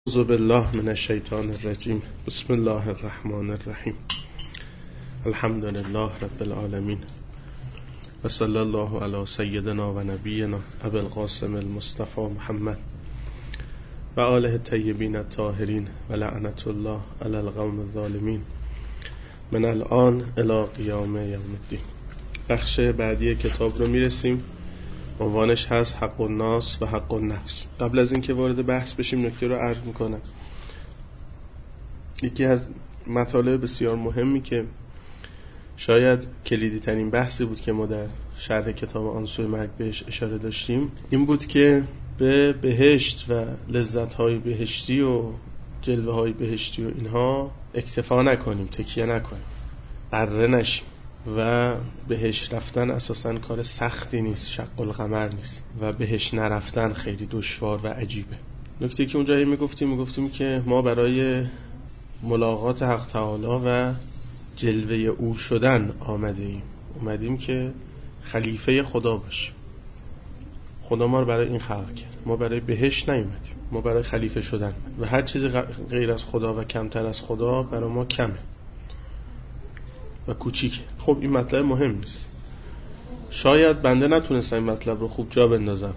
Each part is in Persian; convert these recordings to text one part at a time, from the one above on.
اعوذ بالله من الشیطان الرجیم. بسم الله الرحمن الرحیم. الحمد لله رب العالمین و صلی الله علی سیدنا و نبینا ابی القاسم المصطفى محمد و آله الطیبین الطاهرین و لعنت الله علی القوم الظالمین من الان الی قیام یوم الدین. بخش بعدی کتاب رو میرسیم. عنوانش هست حق الناس و حق النفس. قبل از اینکه وارد بحث بشیم نکته رو عرض میکنم. یکی از مطالب بسیار مهمی که شاید کلیدی ترین بحثی بود که ما در شرح کتاب آن سوی مرگ بهش اشاره داشتیم این بود که به بهشت و لذت‌های بهشتی و جلوه‌های بهشتی و اینها اکتفا نکنیم، تکیه نکنیم، غره نشیم. و بهش رفتن اساساً کار سختی نیست، شق القمر نیست و بهش نرفتن خیلی دشوار و عجیبه. نکته که اونجایی میگفتیم که ما برای ملاقات حق تعالی و جلوه او شدن اومدیم که خلیفه خدا باشیم. خدا ما رو برای این خلق کرد. ما برای بهش نیومدیم، ما برای خلیفه شدن و هر چیزی غیر از خدا و کمتر از خدا برای ما کمه و کوچیکه. خب این مطلب مهم نیست. شاید بنده نتونستم این مطلب رو خوب جا بندازم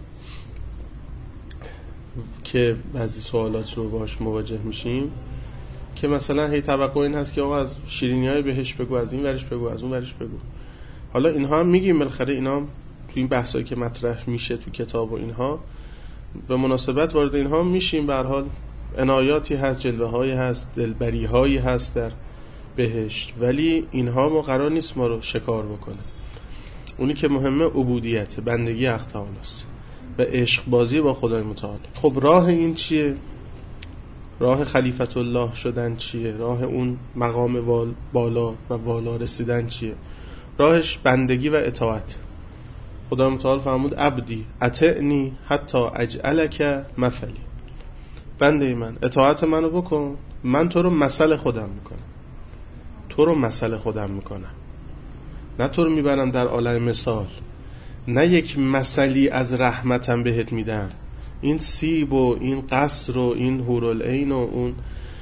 که بعضی سوالات رو باهاش مواجه میشیم که مثلا هی توقع این هست که آقا از شیرینی‌های بهش بگو، از این ورش بگو، از اون ورش بگو. حالا اینها هم میگیم، بالاخره اینا تو این بحثایی که مطرح میشه تو کتاب و اینها به مناسبت وارد اینها میشیم. به هر حال عنایاتی هست، جلوه‌هایی هست، دلبری‌هایی هست در بهشت، ولی اینها ما قرار نیست ما رو شکار بکنه. اونی که مهمه عبودیت، بندگی حق تعالی است و عشق بازی با خدای متعال. خب راه این چیه؟ راه خلیفت الله شدن چیه؟ راه اون مقام بالا و والا رسیدن چیه؟ راهش بندگی و اطاعت. خدای متعال فرمود عبدی اطعنی حتی اجعلک مثلی. بنده من اطاعت منو بکن، من تو رو مثل خودم میکنم. نه تو رو میبرم در عالم مثال، نه یک مثلی از رحمتم بهت میدم. این سیب و این قصر و این حورالعین و اون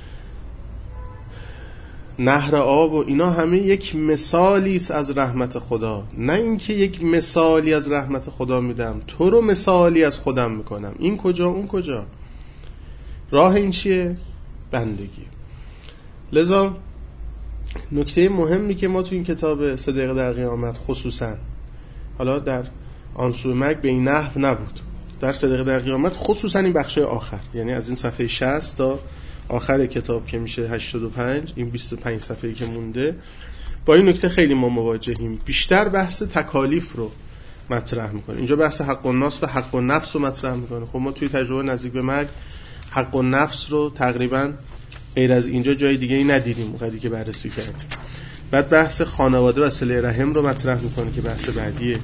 نهر آب و اینا همه یک مثالی است از رحمت خدا. نه اینکه یک مثالی از رحمت خدا میدم، تو رو مثالی از خودم میکنم. این کجا اون کجا؟ راه این چیه؟ بندگی. لذا نکته مهمی که ما تو این کتاب 3 دقیقه در قیامت خصوصا، حالا در آن سوی مرگ به این نحو نبود، در 3 دقیقه در قیامت خصوصا این بخش آخر، یعنی از این صفحه 60 تا آخر کتاب که میشه 85، این 25 صفحه‌ای که مونده، با این نکته خیلی ما مواجهیم. بیشتر بحث تکالیف رو مطرح میکنه. اینجا بحث حق الناس و حق النفس رو مطرح میکنه. خب ما توی تجربه نزدیک به مرگ حق النفس رو تقریباً غیر از اینجا جای دیگه ای ندیدیم موقعی که بررسی کردیم. بعد بحث خانواده و صله رحم رو مطرح میکنه که بحث بعدیه.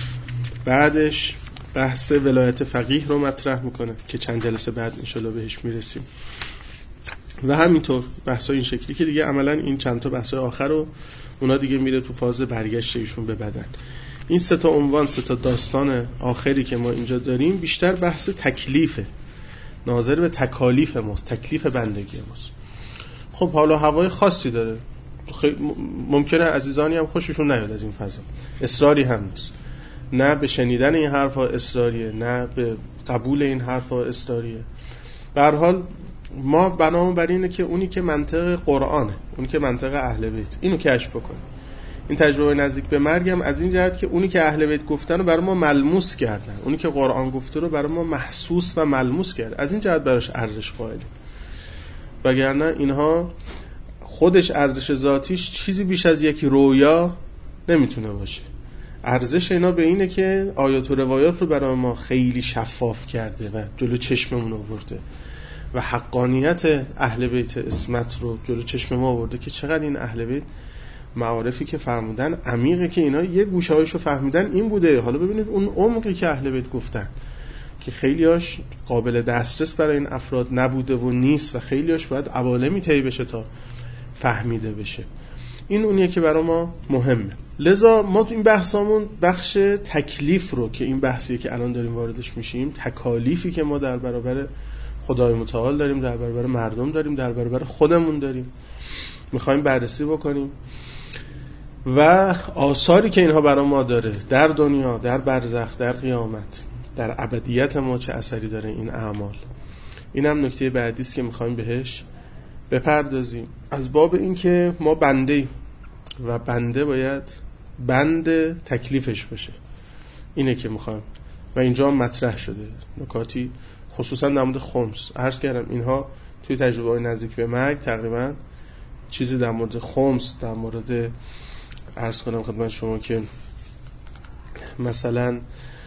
بعدش بحث ولایت فقیه رو مطرح میکنه که چند جلسه بعد انشالله بهش میرسیم. و همینطور بحثای این شکلی که دیگه عملا این چند تا بحثای آخر رو اونا دیگه میره تو فاز برگشت ایشون به بدن. این 3 تا عنوان، 3 تا داستان آخری که ما اینجا داریم بیشتر بحث تکلیفه، ناظر به تکالیف ماست، تکلیف بندگی ماست. خب حالا هوای خاصی داره، ممکنه عزیزانی هم خوششون نیاد از این فضا، اصراری هم نیست، نه به شنیدن این حرفا اصراریه، نه به قبول این حرفا اصراریه. به هر حال ما بنامون بر اینه که اونی که منطق قرآنه، اونی که منطق اهل بیت، اینو کشف بکنه. این تجربه نزدیک به مرگ هم از این جهت که اونی که اهل بیت گفتن رو برای ما ملموس کردن، اونی که قرآن گفته رو برای ما محسوس و ملموس کرد، از این جهت براش ارزش قائلیم. وگرنه اینها خودش ارزش ذاتیش چیزی بیش از یک رویا نمیتونه باشه. ارزش اینا به اینه که آیات و روایات رو برای ما خیلی شفاف کرده و جلو چشممون آورده و حقانیت اهل بیت اسمت رو جلو چشم ما آورده که چقدر این اهل بیت معارفی که فرمودن عمیقه، که اینا یه گوشه‌هاشو فهمیدن این بوده. حالا ببینید اون عمقی که اهل بیت گفتن که خیلیاش قابل دسترس برای این افراد نبوده و نیست و خیلیاش باید عوالمی طی بشه تا فهمیده بشه. این اونیه که برای ما مهمه. لذا ما تو این بحثامون بخش تکلیف رو که این بحثیه که الان داریم واردش میشیم، تکالیفی که ما در برابر خدای متعال داریم، در برابر مردم داریم، در برابر خودمون داریم. میخوایم بررسی بکنیم و آثاری که اینها برای ما داره در دنیا، در برزخ، در قیامت، در ابدیت ما چه اثری داره این اعمال. این هم نکته بعدی است که میخوایم بهش بپردازیم، از باب این که ما بنده و بنده باید بند تکلیفش باشه. اینه که میخوایم و اینجا هم مطرح شده نکاتی خصوصا در مورد خمس. عرض کردم اینها توی تجربه های نزدیک به مرگ تقریبا چیزی در مورد خمس، در مورد عرض کنم خدمت شما که مثلا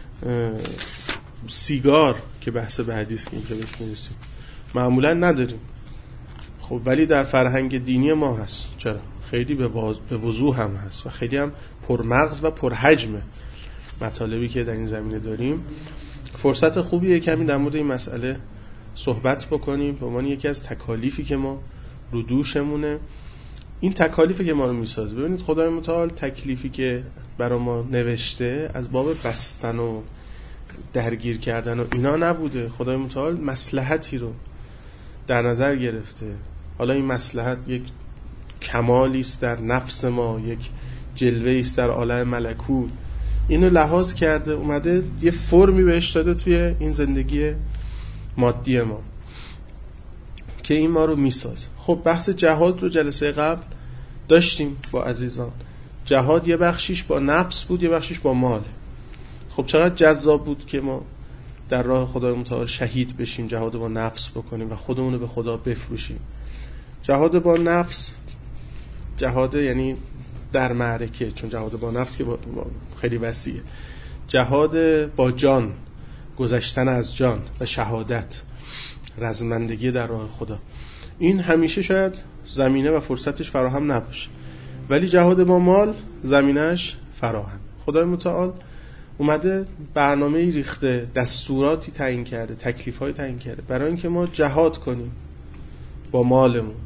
سیگار که بحث بعدی است که اینجا بهش میرسیم معمولا نداریم. خب ولی در فرهنگ دینی ما هست. چرا؟ خیلی به وضوح هم هست و خیلی هم پرمغز و پرحجمه مطالبی که در این زمینه داریم. فرصت خوبیه کمی در مورد این مسئله صحبت بکنیم به عنوان یکی از تکالیفی که ما رو دوشمونه. این تکالیفی که ما رو میسازه. ببینید خدای متعال تکلیفی که برای ما نوشته از باب بستن و درگیر کردن و اینا نبوده. خدای متعال مصلحتی رو در نظر گرفته. حالا این مصلحت یک کمالی است در نفس ما، یک جلوه‌ای است در عالم ملکوت، اینو لحاظ کرده اومده یه فرمی بهش داده توی این زندگی مادی ما که این ما رو میسازه. خب بحث جهاد رو جلسه قبل داشتیم با عزیزان. جهاد یه بخشیش با نفس بود، یه بخشیش با مال. خب چقدر جذاب بود که ما در راه خدای متعال شهید بشیم، جهاد با نفس بکنیم و خودمون رو به خدا بفروشیم. جهاد با نفس، جهاد یعنی در معرکه، چون جهاد با نفس که خیلی وسیعه. جهاد با جان، گذشتن از جان و شهادت، رزمندگی در راه خدا، این همیشه شاید زمینه و فرصتش فراهم نباشه، ولی جهاد با مال زمینهش فراهم. خدای متعال اومده برنامه‌ای ریخته، دستوراتی تعیین کرده، تکلیف‌های تعیین کرده برای اینکه ما جهاد کنیم با مالمون.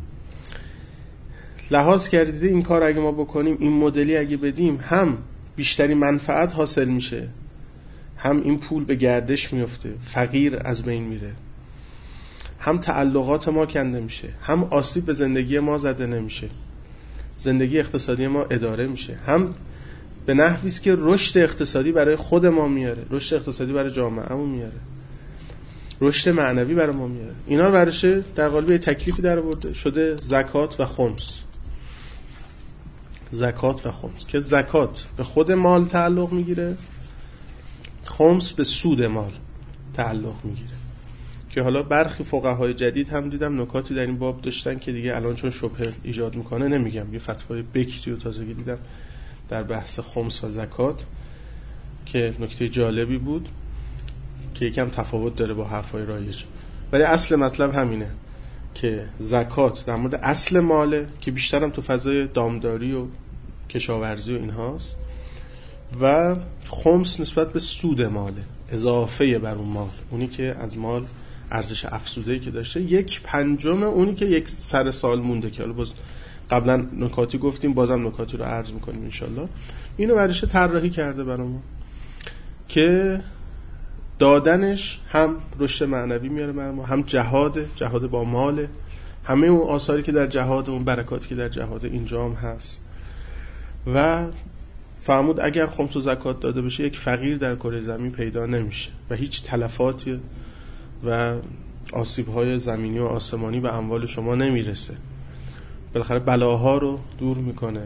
لحاظ کردید این کار اگه ما بکنیم، این مدلی اگه بدیم، هم بیشتری منفعت حاصل میشه، هم این پول به گردش میفته، فقیر از بین میره، هم تعلقات ما کنده میشه، هم آسیب به زندگی ما زده نمیشه، زندگی اقتصادی ما اداره میشه، هم به نحوی است که رشد اقتصادی برای خود ما میاره، رشد اقتصادی برای جامعهمون میاره، رشد معنوی برای ما میاره. اینا ورشه در قالب تکلیفی در آورده شده زکات و خمس. زکات و خمس که زکات به خود مال تعلق میگیره، خمس به سود مال تعلق میگیره. که حالا برخی فقهای جدید هم دیدم نکاتی در این باب داشتن که دیگه الان چون شبهه ایجاد میکنه نمیگم. یه فتوای بکری رو تازگی دیدم در بحث خمس و زکات که نکته جالبی بود که یکم تفاوت داره با حرفای رایج، ولی اصل مطلب همینه که زکات در مورد اصل ماله که بیشترم تو فضای دامداری و کشاورزی و اینهاست، و خمس نسبت به سود ماله، اضافه بر اون مال، اونی که از مال ارزش افزوده‌ای که داشته، 1/5 اونی که یک سر سال مونده. که حالا باز قبلا نکاتی گفتیم، بازم نکاتی رو عرض میکنیم انشالله. اینو ورشه طراحی کرده برامون که دادنش هم رشد معنوی میاره برامون، هم جهاد با ماله، همه اون آثاری که در جهاد، اون برکاتی که در جهاد اینجا هم هست. و فرمود اگر خمس و زکات داده بشه یک فقیر در کره زمین پیدا نمیشه و هیچ تلفاتی و آسیب‌های زمینی و آسمانی به اموال شما نمیرسه. بالاخره بلاها رو دور میکنه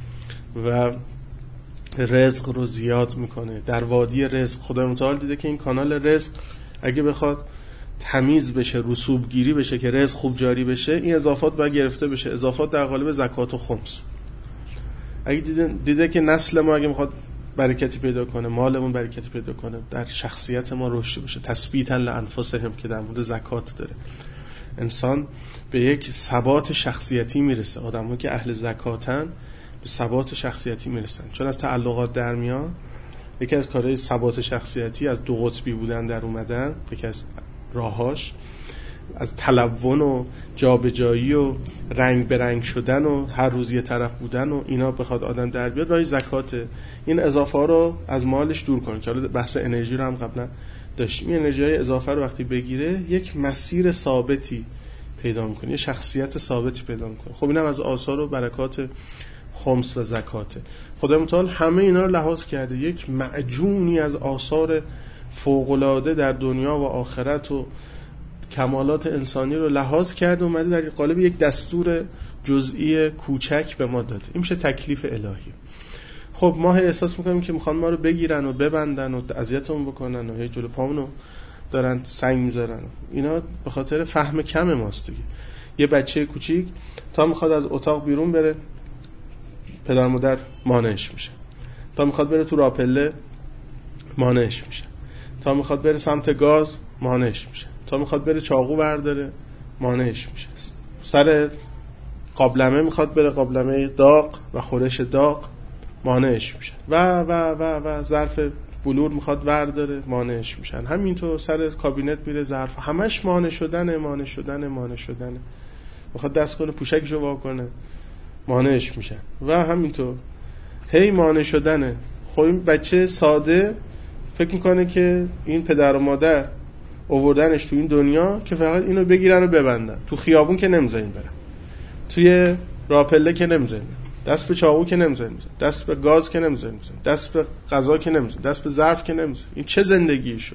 و رزق رو زیاد میکنه. در وادی رزق خدای متعال دیده که این کانال رزق اگه بخواد تمیز بشه، رسوب گیری بشه که رزق خوب جاری بشه، این اضافات باید گرفته بشه، اضافات در قالب زکات و خمس. اگه دیده که نسل ما اگه میخواد برکتی پیدا کنه، مالمون برکتی پیدا کنه، در شخصیت ما رشد بشه، تثبیتا لانفسهم که در مورد زکات داره، انسان به یک ثبات شخصیتی میرسه. آدم‌ها که اهل زکاتن به ثبات شخصیتی میرسن، چون از تعلقات در میان. یکی از کارهای ثبات شخصیتی از دو قطبی بودن در اومدن، یکی از راهاش از تلون و جابجایی و رنگ به رنگ شدن و هر روز یه طرف بودن و اینا بخواد آدم در بیاد، راه زکاته. این اضافه ها رو از مالش دور کنه، که حالا بحث انرژی رو هم قبلا داشتیم. این انرژی‌های اضافه رو وقتی بگیره یک مسیر ثابتی پیدا میکنه، یه شخصیت ثابتی پیدا میکنه. خب اینم از آثار و برکات خمس و زکاته. خدای متعال همه اینا رو لحاظ کرده، یک معجونی از آثار فوق‌العاده در دنیا و آخرت و کمالات انسانی رو لحاظ کرده، اومده در قالب یک دستور جزئی کوچک به ما داده. این میشه تکلیف الهی. خب ما احساس میکنیم که میخوان ما رو بگیرن و ببندن و اذیتمون بکنن و هی جلو پامونو دارن سنگ میذارن. اینا به خاطر فهم کم ماست دیگه. یه بچه کوچیک تا میخواد از اتاق بیرون بره، پدر مادر مانعش میشه. تا میخواد بره تو راپله مانعش میشه. تا میخواد بره سمت گاز مانعش میشه. تا میخواد بره چاقو برداره مانعش میشه. سر قابلمه میخواد بره، قابلمه داغ و خورش داغ مانعش میشه و ظرف بلور میخواد ورداره مانعش میشن. همینطور سر کابینت میره، ظرف همش مانع شدنه. میخواد دست کنه پوشکشو وا کنه مانعش میشن و همینطور هی مانع شدنه. خب این بچه ساده فکر میکنه که این پدر و مادر آوردنش تو این دنیا که فقط اینو بگیرن و ببندن. تو خیابون که نمیذارین برن، توی راپله که نمیذارین، دست به چاقو که نمیذارین، دست به گاز که نمیذارین، دست به غذا که نمیذارین، دست به ظرف که نمیذارین. این چه زندگی شد؟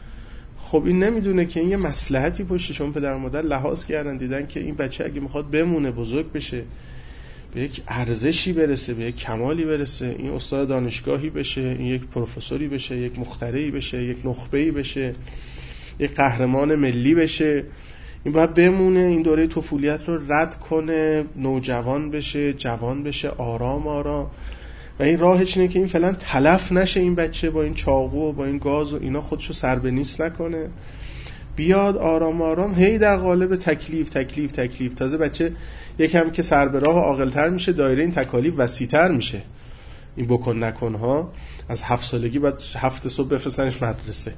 خب این نمیدونه که این یه مصلحتی پشتش. چون پدر و مادر لحاظ کردن، دیدن که این بچه اگه میخواد بمونه، بزرگ بشه، به یک ارزشی برسه، به یک کمالی برسه، این استاد دانشگاهی بشه، این یک پروفسوری بشه، یک مخترعی بشه، یک نخبه‌ای بشه، یک قهرمان ملی بشه، این باید بمونه، این دوره طفولیت رو رد کنه، نوجوان بشه، جوان بشه، آرام و این راهش اینه که این فعلا تلف نشه، این بچه با این چاقو و با این گاز و اینا خودشو سر به نیست نکنه، بیاد آرام هی در قالب تکلیف. تازه بچه یکم که سر به راه عاقل‌تر میشه، دایره این تکالیف وسیع‌تر میشه. این بکن نکن ها از 7 سالگی بعد 7 صبح بفرستنش مدرسه.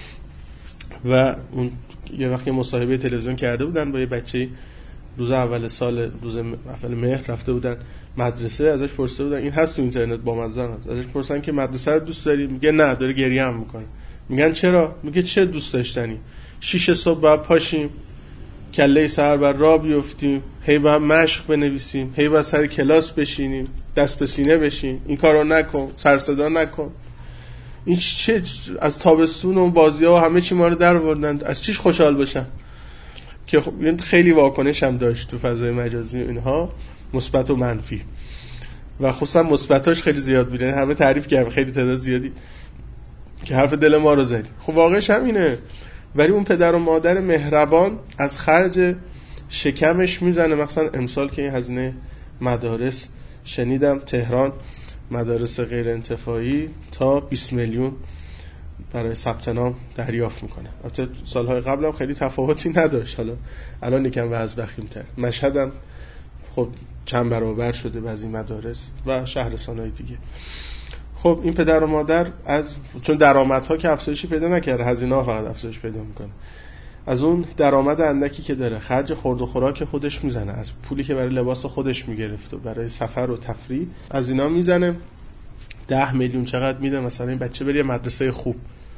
و اون یه وقتی مصاحبه تلویزیون کرده بودن با یه بچه‌ای، روز اول سال، روز اول مهر رفته بودن مدرسه، ازش پرسیده بودن این هست تو اینترنت با مزن هست، ازش پرسیدن که مدرسه رو دوست داری؟ میگه نه، داره گریه هم میکنه. میگن چرا؟ میگه چه دوست داشتنی؟ 6 صبح بعد پاشیم، کله سر بر راه بیفتیم، هی بعد مشق بنویسیم، هی بعد سر کلاس بشینیم، دست به سینه بشیم، این کارو نکن، سر صدا نکن. این چه از تابستون و بازی‌ها و همه چی ما رو در آوردن، از چیش خوشحال باشن؟ که خب خیلی واکنش هم داشت تو فضای مجازی اینها، مثبت و منفی، و خصوصا مثبتاش خیلی زیاد بود. همه تعریف کردن، خیلی تعداد زیادی که حرف دل ما رو زدی. خب واقعش همینه. ولی اون پدر و مادر مهربان از خرج شکمش میزنه. مثلا امسال که این هزینه مدارس شنیدم تهران مدارس غیر انتفاعی تا 20 میلیون برای ثبت نام دریافت میکنه. البته سالهای قبل هم خیلی تفاوتی نداشت، حالا الان یکم وضع وخیم‌تر. مشهد هم خب چند برابر شده بعضی مدارس و شهرستان‌های دیگه. خب این پدر و مادر چون درآمدها که افزایشی پیدا نکرده، هزینه‌ها فقط افزایش پیدا میکنه، از اون درآمد اندکی که داره خرج خورد و خوراک خودش میزنه، از پولی که برای لباس خودش میگرفت و برای سفر و تفریح از اینا میزنه. 10 میلیون چقدر میده مثلا این بچه بره مدرسه خوب،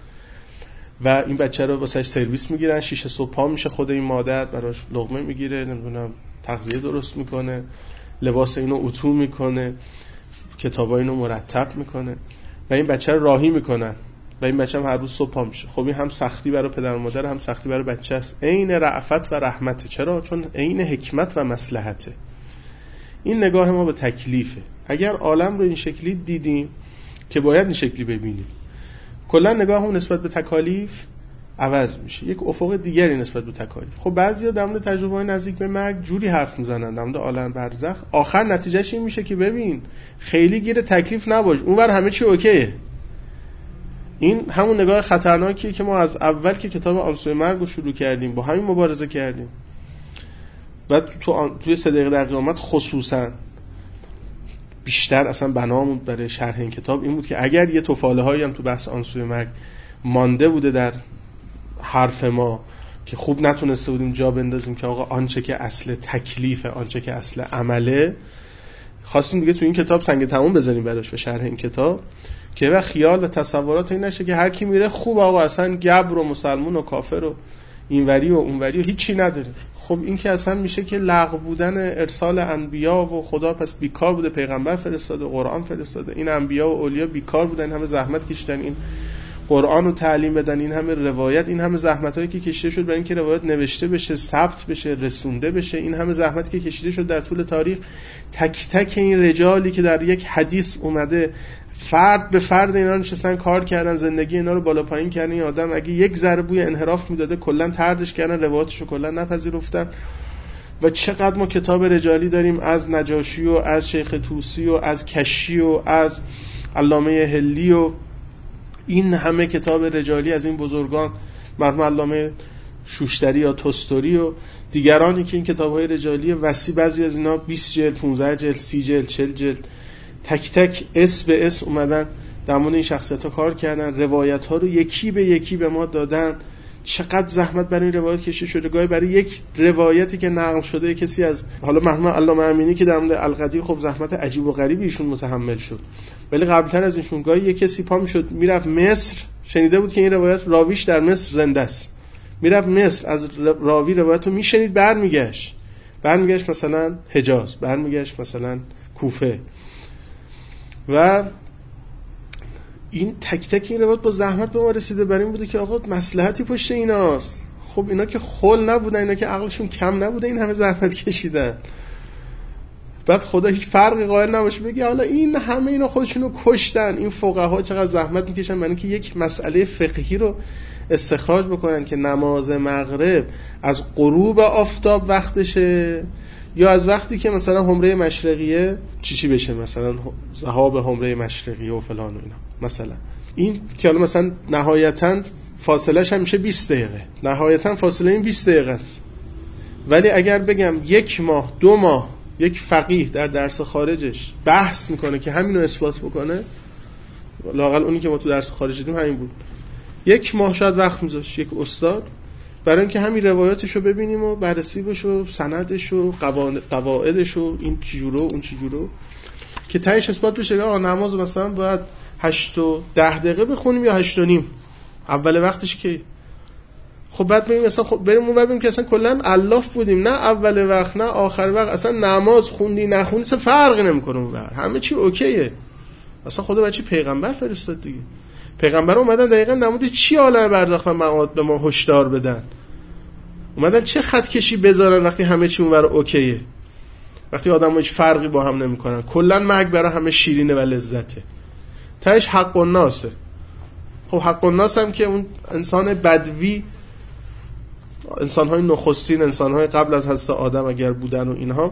و این بچه رو واسش سرویس میگیرن، 6 صبح پا میشه خود این مادر براش لقمه میگیره، نمیدونم تغذیه درست میکنه، لباس اینو اتو میکنه، کتابا اینو مرتب میکنه و این بچه رو راهی میکنن و این بچه هم هر روز صبح پا میشه. خب این هم سختی برای پدر و مادر، هم سختی برای بچه است. عین رأفت و رحمته. چرا؟ چون عین حکمت و مصلحته. این نگاه ما به تکلیفه. اگر عالم رو این شکلی دیدیم که باید این شکلی ببینیم، کلا نگاهمون نسبت به تکالیف عوض میشه، یک افق دیگری نسبت به تکالیف. خب بعضیا در مورد تجربه‌های نزدیک به مرگ جوری حرف میزنن، در مورد عالم برزخ، آخر نتیجهش این میشه که ببین خیلی گیر تکلیف نباش، اونور همه چی اوکیه. این همون نگاه خطرناکیه که ما از اول که کتاب آن سوی مرگ رو شروع کردیم با همین مبارزه کردیم و توی 3 دقیقه در قیامت خصوصا بیشتر اصلا بنامون برای شرح این کتاب این بود که اگر یه تفاله هایی هم تو بحث آن سوی مرگ مانده بوده در حرف ما که خوب نتونسته بودیم جا بندازیم که آقا آنچه که اصل تکلیفه، آنچه که اصل عمله، خواستیم دیگه تو این کتاب سنگ تموم بزنیم براش و شرح این کتاب که و خیال و تصورات این نشه که هر کی میره خوب آقا اصلا گبر و مسلمون و کافر و اینوری و اونوری و هیچی نداره. خب این که اصلا میشه که لغو بودن ارسال انبیا و خدا پس بیکار بوده پیغمبر فرستاده قرآن فرستاده، این انبیا و اولیا بیکار بودن، همه زحمت کشیدن این قرآن رو تعلیم بدن، این همه روایت، این همه زحمتایی که کشیده شد برای اینکه روایت نوشته بشه، ثبت بشه، رسونده بشه، این همه زحمتی که کشیده شد در طول تاریخ، تک تک این رجالی که در یک حدیث اومده فرد به فرد اینا نشستن کار کردن، زندگی اینا رو بالا پایین کردن، این آدم اگه یک ذره بوی انحراف میداده کلا طردش کردن، روایتش رو کلا نپذیرفتن. و چقدر ما کتاب رجالی داریم از نجاشی و از شیخ طوسی و از کشی و از علامه هلی و این همه کتاب رجالی از این بزرگان، مرحوم علامه شوشتری یا توستوری و دیگرانی که این کتاب‌های رجالی وسیع، بعضی از اینا 20 جلد 15 جلد 30 جلد 40 جلد تک تک اسم به اسم اومدن در مورد این شخصیت‌ها کار کردن، روایت‌ها رو یکی به یکی به ما دادن. چقدر زحمت برای این روایت کشیده شده، گاهی برای یک روایتی که نقل شده کسی از حالا مرحوم علامه امینی که در مورد القدیر خب زحمت عجیب و غریبی ایشون متحمل شد، ولی قبلتر از اینشون گاهی یک کسی پا میشد میرفت مصر، شنیده بود که این روایت راویش در مصر زنده است، میرفت مصر از راوی روایت رو میشنید، برمیگشت مثلا حجاز، برمیگشت مثلا کوفه، و این تک تک این روایت با زحمت به ما رسیده. برای این بوده که آقا مصلحتی پشت ایناست. خب اینا که خل نبودن، اینا که عقلشون کم نبوده، این همه زحمت کشیدن، بعد خدا هیچ فرقی قائل نباشه بگه حالا این همه اینا خودشونو کشتن. این فقها چقدر زحمت میکشن برای اینکه یک مسئله فقهی رو استخراج بکنن که نماز مغرب از غروب آفتاب وقتشه یا از وقتی که مثلا حمره مشرقیه چی بشه، مثلا ذهاب حمره مشرقیه و فلان و اینا. مثلا این که حالا مثلا نهایتاً فاصلهش هم میشه 20 دقیقه، نهایتاً فاصله این 20 دقیقه است، ولی اگر بگم 1 ماه 2 ماه یک فقیه در درس خارجش بحث میکنه که همینو اثبات بکنه، لااقل اونی که ما تو درس خارج دیدیم همین بود، 1 ماه شاید وقت میذاشت یک استاد برای اینکه همین روایاتشو ببینیم و بررسی بشه و سندشو قواعدشو این چجوره اون چجوره، که تهش اثبات بشه آقا نماز مثلا باید 8 و 10 دقیقه بخونیم یا 8 و نیم، اول وقتش که خب بعد بریم مثلا خب بریم اون ببینیم که اصلا کلا الاف بودیم، نه اول وقت نه آخر وقت، اصلا نماز خوندی نخوندی اصلا فرقی نمیکنه، اون وقت همه چی اوکیه. اصلا خدا بچی پیغمبر فرستاد دیگه، پیغمبر اومدن دقیقاً نمود چی عالم برزخ و معاد به ما هشدار بدن، اومدن چه خط کشی بذارن وقتی همه چی اونور اوکیه، وقتی آدم‌ها هیچ فرقی با هم نمیکنن، کلا مرگ برای همه شیرینه و لذته، تهش حق الناسه. خب حق الناس هم که اون انسان بدوی، انسان‌های نخستین، انسان‌های قبل از حضرت آدم اگر بودن و اینها،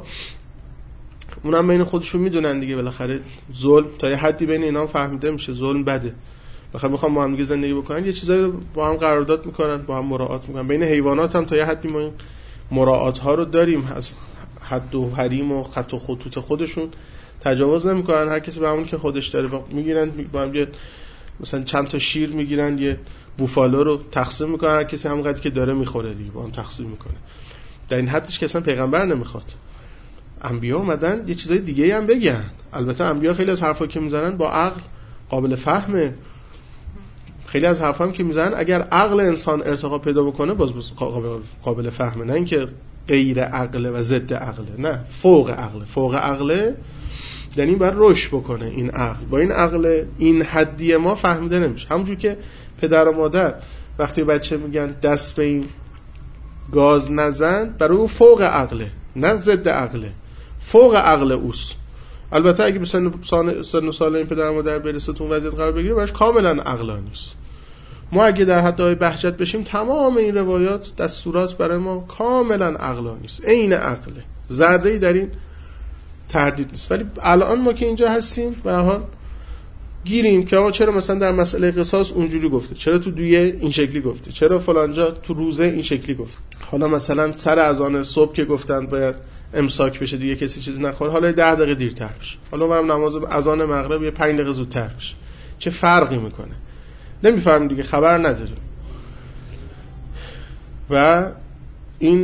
اونم بین خودشون میدونن دیگه بالاخره ظلم تا یه حدی بین اینا فهمیده میشه ظلم بده، بالاخره میخوام با هم دیگه زندگی بکنن، یه چیزایی رو با هم قرارداد میکنن، با هم مراعات میکنن. بین حیوانات هم تا یه حدی ما این مراعات ها رو داریم، از حد و حریم و خط و خطوط خودشون تجاوز نمیکنن، هر کسی به همون که خودش داره میگیرن، با هم یه مثلا چند تا شیر میگیرن، یه بوفالو رو تقسیم میکنن، هر کسی همونقدر که داره میخوره دیگه با هم تقسیم میکنه. در این حدش که اصلا پیغمبر نمیخواد. انبیا اومدن یه چیزای دیگه هم بگن، البته انبیا خیلی از حرفا که میزنن با عقل قابل فهمه، خیلی از حرفا هم که میزنن اگر عقل انسان ارتقا پیدا بکنه باز قابل فهمه، نه اینکه غیر عقله و ضد عقله، نه فوق عقله. فوق عقله یعنی باید رشد بکنه این عقل، با این عقل این حدی ما فهمیده نمیشه. همونجور که پدر و مادر وقتی بچه میگن دست به این گاز نزن، برای او فوق عقله نه ضد عقله، فوق عقل اوست. البته اگه به سن و سال این پدر و مادر برسه تو اون وضعیت قرار بگیره براش کاملا عقلانی است. ما اگه در حدهای بهجت بشیم تمام این روایات دستورات برای ما کاملا عقلانی است، عین عقله، ذره‌ای در این تردید نیست. ولی الان ما که اینجا هستیم به هر حال گیریم که آقا چرا مثلا در مسئله قصاص اونجوری گفته، چرا تو دویه این شکلی گفته، چرا فلانجا تو روزه این شکلی گفت، حالا مثلا سر اذان صبح که گفتن باید امساک بشه دیگه کسی چیز نخوره، حالا 10 دقیقه دیرتر بشه، حالا برام نماز اذان مغرب یه 5 دقیقه زودتر بشه، چه فرقی میکنه؟ نمیفهمیم دیگه، خبر نداریم. و این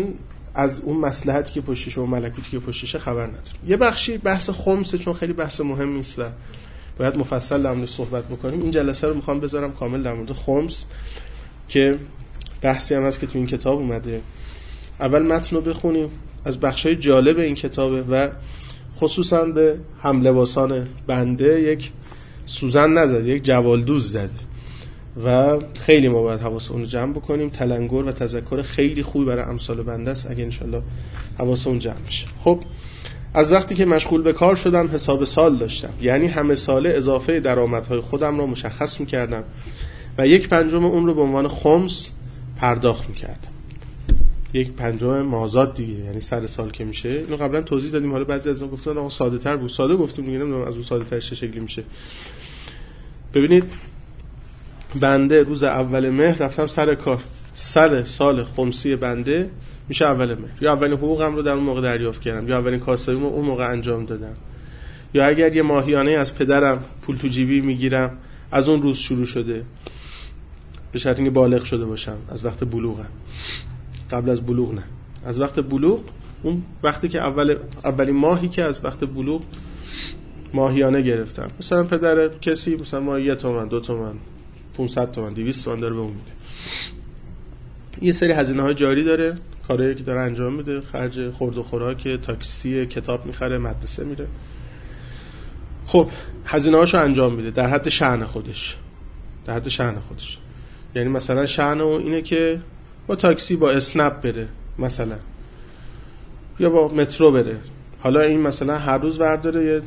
از اون مصلحتی که پشتشه و ملکوتی که پشتشه خبر نداریم. یه بخشی بحث خمسه، چون خیلی بحث مهمی است و باید مفصل در موردش صحبت بکنیم. این جلسه رو میخوام بذارم کامل در مورد خمس که بحثی هم هست که تو این کتاب اومده. اول متن رو بخونیم، از بخشای جالب این کتابه و خصوصا به هملباسان بنده یک سوزن نزده، یک جوالدوز زده و خیلی ما باید حواسمون رو جمع بکنیم. تلنگر و تذکر خیلی خوبی برای امثال بنده است اگه انشالله حواسمون جمع بشه. خب از وقتی که مشغول به کار شدم حساب سال داشتم، یعنی همه ساله اضافه درآمدهای خودم رو مشخص می‌کردم و 1/5 اون رو به عنوان خمس پرداخت می‌کردم. 1/5 مازاد دیگه، یعنی سر سال که میشه. اینو قبلا توضیح دادیم، حالا بعضی از اون گفتن آقا ساده‌تر بود. ساده گفتیم دیگه، نمیدونم از اون ساده‌تر چه شکلی میشه. ببینید بنده روز اول مهر رفتم سر کار، سر سال خمسی بنده میشه اول مهر، یا اولین حقوقم رو در اون موقع دریافت کردم، یا اولین کاسبیمو اون موقع انجام دادم، یا اگر یه ماهیانه از پدرم پول تو جیبی میگیرم از اون روز شروع شده، به شرط اینکه بالغ شده باشم، از وقت بلوغم. قبل از بلوغ نه، از وقت بلوغ، اون وقتی که اولین ماهی که از وقت بلوغ ماهیانه گرفتم. مثلا پدر کسی مثلا ماهی 1 تومن 2 تومن 500 تومن 200 تومن داره به اون میده. یه سری هزینه‌های جاری داره، کارهایی که داره انجام میده، خرج خورد و خوراک، تاکسی، کتاب میخره، مدرسه میره. خب هزینه‌هاشو انجام میده در حد شأن خودش، در حد شأن خودش. یعنی مثلا شأن اون اینه که با تاکسی با اسنپ بره مثلا، یا با مترو بره. حالا این مثلا هر روز برداره یه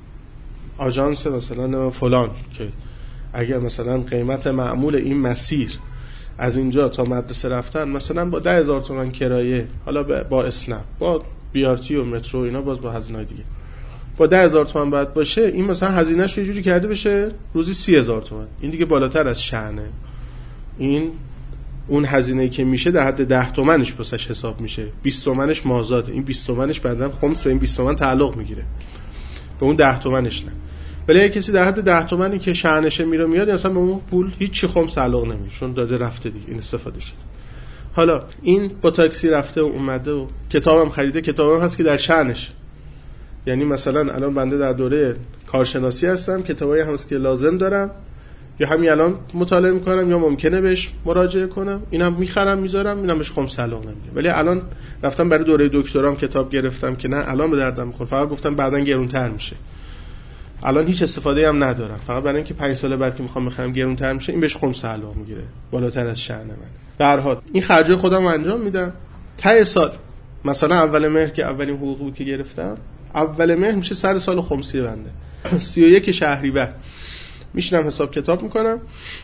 آژانس مثلا فلان که اگر مثلا قیمت معمول این مسیر از اینجا تا مدرسه رفتن مثلا با 10,000 تومان کرایه، حالا با اسنپ با بیارتی و مترو اینا باز با هزینه‌های دیگه با 10,000 تومان باید باشه، این مثلا هزینه‌شو یه جوری کرده بشه روزی 30,000 تومان. این دیگه بالاتر از شأنه. این اون هزینه‌ای که میشه در حد 10 تومنش واسش حساب میشه، 20 تومنش مازاد، این 20 تومنش بعداً خمس به این 20 تومن تعلق میگیره، به اون 10 تومنش نه. ولی اگه کسی در حد 10 تومنی که شأنشه میره میاد، اصلا به اون پول هیچ خمس تعلق نمیگیره، چون داده رفته دیگه، این استفاده شده. حالا این با تاکسی رفته و اومده و کتابم خریده، کتابم هست که در شأنش، یعنی مثلا الان بنده در دوره کارشناسی هستم، کتابایی هست که لازم دارم یا همین الان مطالعه میکنم یا ممکنه بهش مراجعه کنم، اینم میخرم میذارم، اینم بهش خمس تعلق نمیگیره. ولی الان رفتم برای دوره دکترام کتاب گرفتم که نه الان به دردم میخوره، فقط گفتم بعداً گرونتر میشه، الان هیچ استفاده هم ندارم، فقط برای اینکه 5 سال بعد که میخوام بخرم گرونتر میشه، این بهش خمس تعلق میگیره، بالاتر از شأن من. به هر حال این خرجای خودم رو انجام میدم. ته سال مثلا اول مهر که اولین حقوقی که گرفتم، اول مهر میشه سر سال خمسی بنده 31 شهریور میشینم حساب کتاب میکنم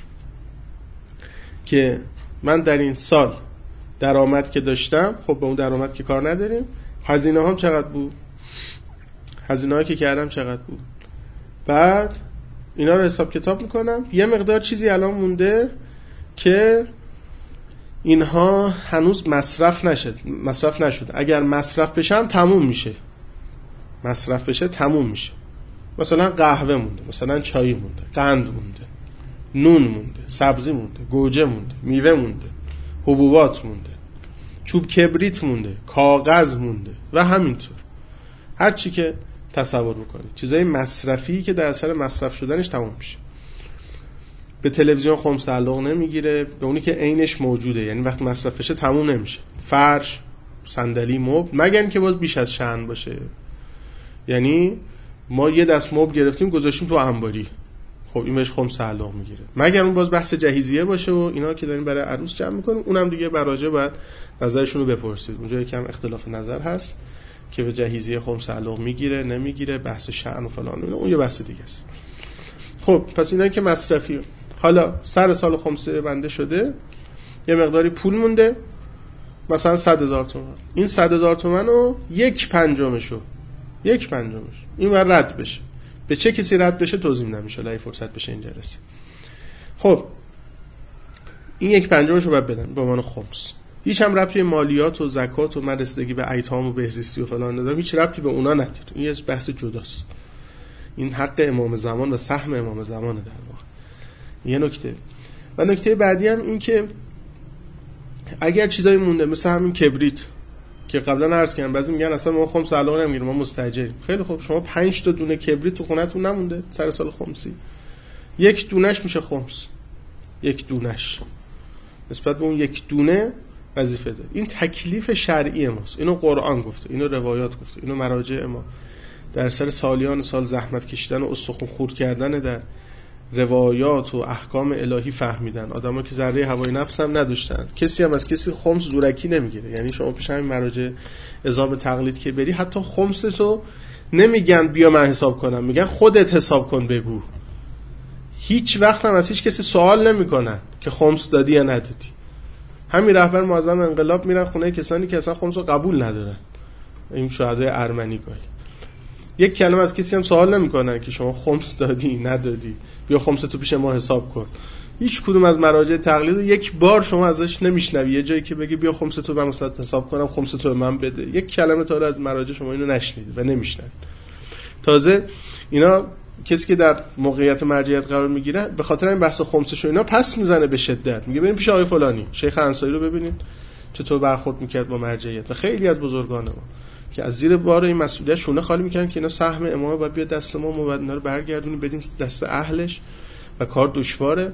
که من در این سال درآمد که داشتم، خب به اون درآمد که کار نداریم، هزینه هام چقدر بود، هزینه هایی که کردم چقدر بود، بعد اینا رو حساب کتاب میکنم. یه مقدار چیزی الان مونده که اینها هنوز مصرف نشد. اگر مصرف بشم تموم میشه، مصرف بشه تموم میشه. مثلا قهوه مونده، مثلا چای مونده، قند مونده، نون مونده، سبزی مونده، گوجه مونده، میوه مونده، حبوبات مونده، چوب کبریت مونده، کاغذ مونده و همینطور هر چی که تصور بکنید، چیزای مصرفی که در اثر مصرف شدنش تمام میشه. به تلویزیون خمس تعلق نمیگیره، به اونی که عینش موجوده، یعنی وقتی مصرف بشه تموم نمیشه. فرش، صندلی، مبل، مگر اینکه باز بیش از شأن باشه. یعنی ما یه دست مبل گرفتیم گذاشتیم تو انباری، خب این بهش خمس تعلق میگیره، مگر اون باز بحث جهیزیه باشه و اینا که داریم برای عروس جمع میکنیم، اونم دیگه براجع باید نظرشون رو بپرسید. اونجا یکم اختلاف نظر هست که به جهیزیه خمس تعلق میگیره نمیگیره، بحث شأن و فلان، اون یه بحث دیگه است. خب پس اینا که مصرفی. حالا سر سال خمسه بنده شده، یه مقداری پول مونده، مثلا 100,000 تومان. این 100,000 تومان رو 1/5 این ور رد بشه. به چه کسی رد بشه توضیح میدم ان شاءالله، فرصت بشه اینجا رسید. خب این 1/5 رو باید بدن به عنوان خمس. هیچ هم ربطی به مالیات و زکات و رسیدگی به ایتام و بهزیستی و فلان نداره، هیچ ربطی به اونا نداره. این یه بحث جداست. این حق امام زمان و سهم امام زمانه در واقع. یه نکته. و نکته بعدی هم این که اگر چیزایی مونده مثل همین کبریت، که قبلا عرض کردم بعضی میگن اصلا ما خمس علاقه نمیگیریم، ما مستاجریم. خیلی خوب، شما 5 تا دونه کبریت تو خونتون نمونده سر سال خمسی، یک دونش میشه خمس، یک دونش نسبت به اون یک دونه وظیفه داره. این تکلیف شرعی ماست، اینو قرآن گفته، اینو روایات گفته، اینو مراجع ما در سر سالیان سال زحمت کشیدن و استخوان خورد کردن در روایات و احکام الهی فهمیدن. آدما که ذره هوای نفس هم نداشتن. کسی هم از کسی خمس زورکی نمیگیره. یعنی شما پیش همین مراجع عذاب تقلید که بری، حتی خمس تو نمیگن بیا من حساب کنم، میگن خودت حساب کن بگو. هیچ وقت هم از هیچ کسی سوال نمیکنن که خمس دادی یا ندادی. همین رهبر معظم انقلاب میرن خونه کسانی که اصلا خمس رو قبول ندارن، این شهدای ارمنی گاهی یک کلمه از کسی هم سوال نمیکنن که شما خمس دادی ندادی، بیا خمس تو پیش ما حساب کن. هیچ کدوم از مراجع تقلید رو یک بار شما ازش نمیشنوی یه جایی که بگی بیا خمس تو من مثلا حساب کنم، خمس تو من بده. یک کلمه تا از مراجع شما اینو نشنیدید و نمیشنوید. تازه اینا کسی که در موقعیت مرجعیت قرار میگیره به خاطر این بحث خمسش و اینا پس میزنه به شدت، میگه بریم پیش آقای فلانی، شیخ انصاری رو ببینید چطور برخورد میکرد با مرجعیت. و خیلی از بزرگان ما که از زیر بار این مسئولیت شونه خالی میکنن که اینا سهم امامه باید بیاد دست ما و بعد اینا رو برگردونیم بدیم دست اهلش و کار دشواره،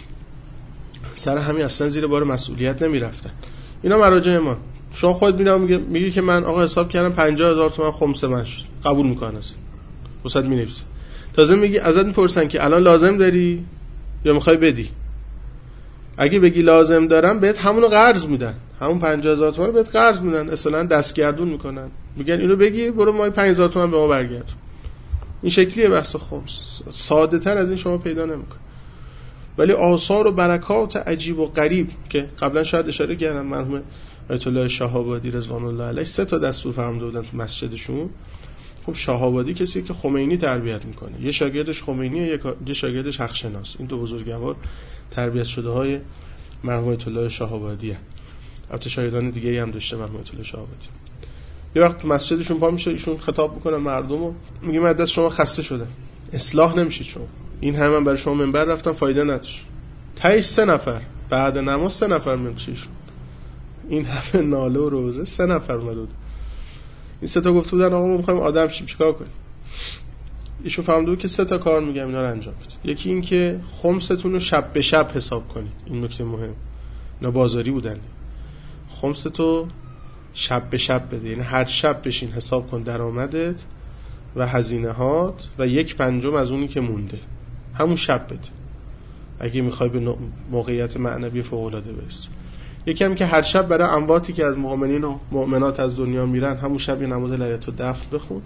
سر همین اصلا زیر بار مسئولیت نمیرفتن. اینا مراجع ما. شما خود میگی که من آقا حساب کردم 50,000 تومان خمس من شد، قبول میکنه اصلا وسط مینویسه. تازه میگی ازت میپرسن که الان لازم داری یا میخوای بدی. اگه بگی لازم دارم بهت همونو قرض میدن، همون 50,000 تومان رو بهت قرض میدن، اصلا دستگردون میکنن، میگن اینو بگی برو ما 5,000 تومان به ما برگرد. این شکلیه بحث خمس، ساده تر از این شما پیدا نمیکنی. ولی آثار و برکات عجیب و غریب که قبلا شاید اشاره کردم، مرحوم آیت الله شهابادی رضوان الله علیه 3 تا دستور فرموده بودن تو مسجدشون. خب شهابادی کسی که خمینی تربیت میکنه، یه شاگردش خمینیه، یه شاگردش حق شناس. این دو بزرگوار تربیت شده های مرحوم آیت الله شهابادی هستند. البته شاگردان دیگه‌ای هم داشته مرحوم آیت الله شهابادی. یه وقت تو مسجدشون پا میشه، ایشون خطاب میکنه مردمو، میگه من دست شما خسته شدم، اصلاح نمیشید شما، این همه من برای شما منبر رفتم فایده نداشت. تهش 3 نفر بعد نماز 3 نفر میمشیشون، این همه ناله و روزه 3 نفر اومد. این 3 تا گفته بودن آقا ما می‌خوایم آدم شیم، چیکار کنیم؟ ایشون فهمیده بود که 3 تا کار میگم اینا رو انجام بدید. یکی این که خمستون رو شب به شب حساب کنید، این نکته مهم. اینا بازاری بودن. خمستو شب به شب بده، یعنی هر شب بشین حساب کن درآمدت و هزینه‌هات و 1/5 از اونی که مونده همون شب بده اگه میخوای به موقعیت معنوی فوق‌العاده برسی. یکم که هر شب برای امواتی که از مؤمنین و مؤمنات از دنیا میرن همون شب یه نماز لیلة الدفن بخون،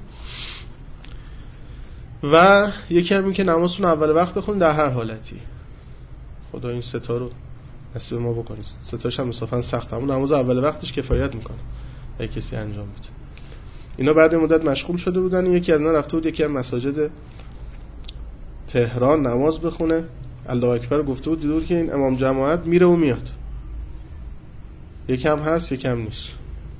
و یکم این که نمازتون اول وقت بخون در هر حالتی. خدا این 3 تا رو نصیب ما بکنه. 3 تاش هم مسافن سخت، همون نماز اول وقتش کفایت میکنه اگه کسی انجام بده. اینا بعد مدت مشغول شده بودن، یکی از اینا رفته بود یکی از مساجد تهران نماز بخونه، الله اکبر گفته بود، دیده بود که این امام جماعت میره و میاد، یکم هست یکم نیست.